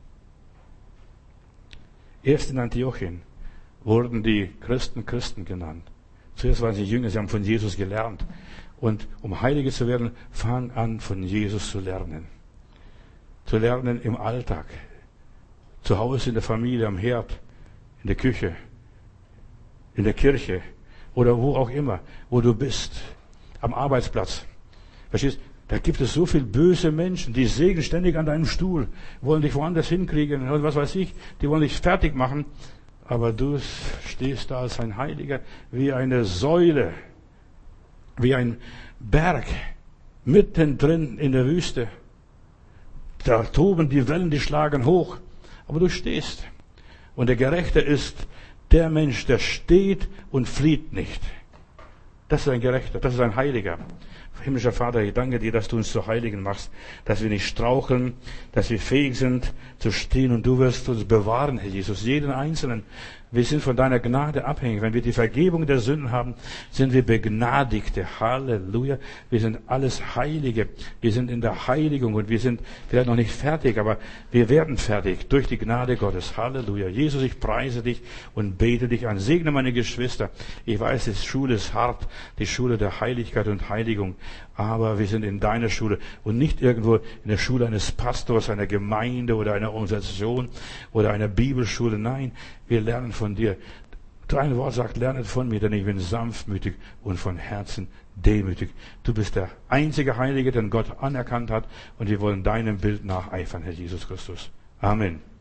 Erst in Antiochien wurden die Christen Christen genannt. Zuerst waren sie Jünger, sie haben von Jesus gelernt. Und um Heilige zu werden, fang an, von Jesus zu lernen. Zu lernen im Alltag. Zu Hause, in der Familie, am Herd, in der Küche, in der Kirche oder wo auch immer, wo du bist, am Arbeitsplatz. Verstehst? Da gibt es so viele böse Menschen, die sägen ständig an deinem Stuhl, wollen dich woanders hinkriegen und was weiß ich, die wollen dich fertig machen. Aber du stehst da als ein Heiliger, wie eine Säule, wie ein Berg, mittendrin in der Wüste. Da toben die Wellen, die schlagen hoch. Aber du stehst. Und der Gerechte ist der Mensch, der steht und flieht nicht. Das ist ein Gerechter, das ist ein Heiliger. Himmlischer Vater, ich danke dir, dass du uns zu Heiligen machst, dass wir nicht straucheln, dass wir fähig sind zu stehen und du wirst uns bewahren, Herr Jesus, jeden Einzelnen. Wir sind von deiner Gnade abhängig. Wenn wir die Vergebung der Sünden haben, sind wir Begnadigte. Halleluja. Wir sind alles Heilige. Wir sind in der Heiligung und wir sind vielleicht noch nicht fertig, aber wir werden fertig durch die Gnade Gottes. Halleluja. Jesus, ich preise dich und bete dich an. Segne meine Geschwister. Ich weiß, die Schule ist hart, die Schule der Heiligkeit und Heiligung. Aber wir sind in deiner Schule und nicht irgendwo in der Schule eines Pastors, einer Gemeinde oder einer Organisation oder einer Bibelschule. Nein, wir lernen von dir. Dein Wort sagt, lernet von mir, denn ich bin sanftmütig und von Herzen demütig. Du bist der einzige Heilige, den Gott anerkannt hat und wir wollen deinem Bild nacheifern, Herr Jesus Christus. Amen.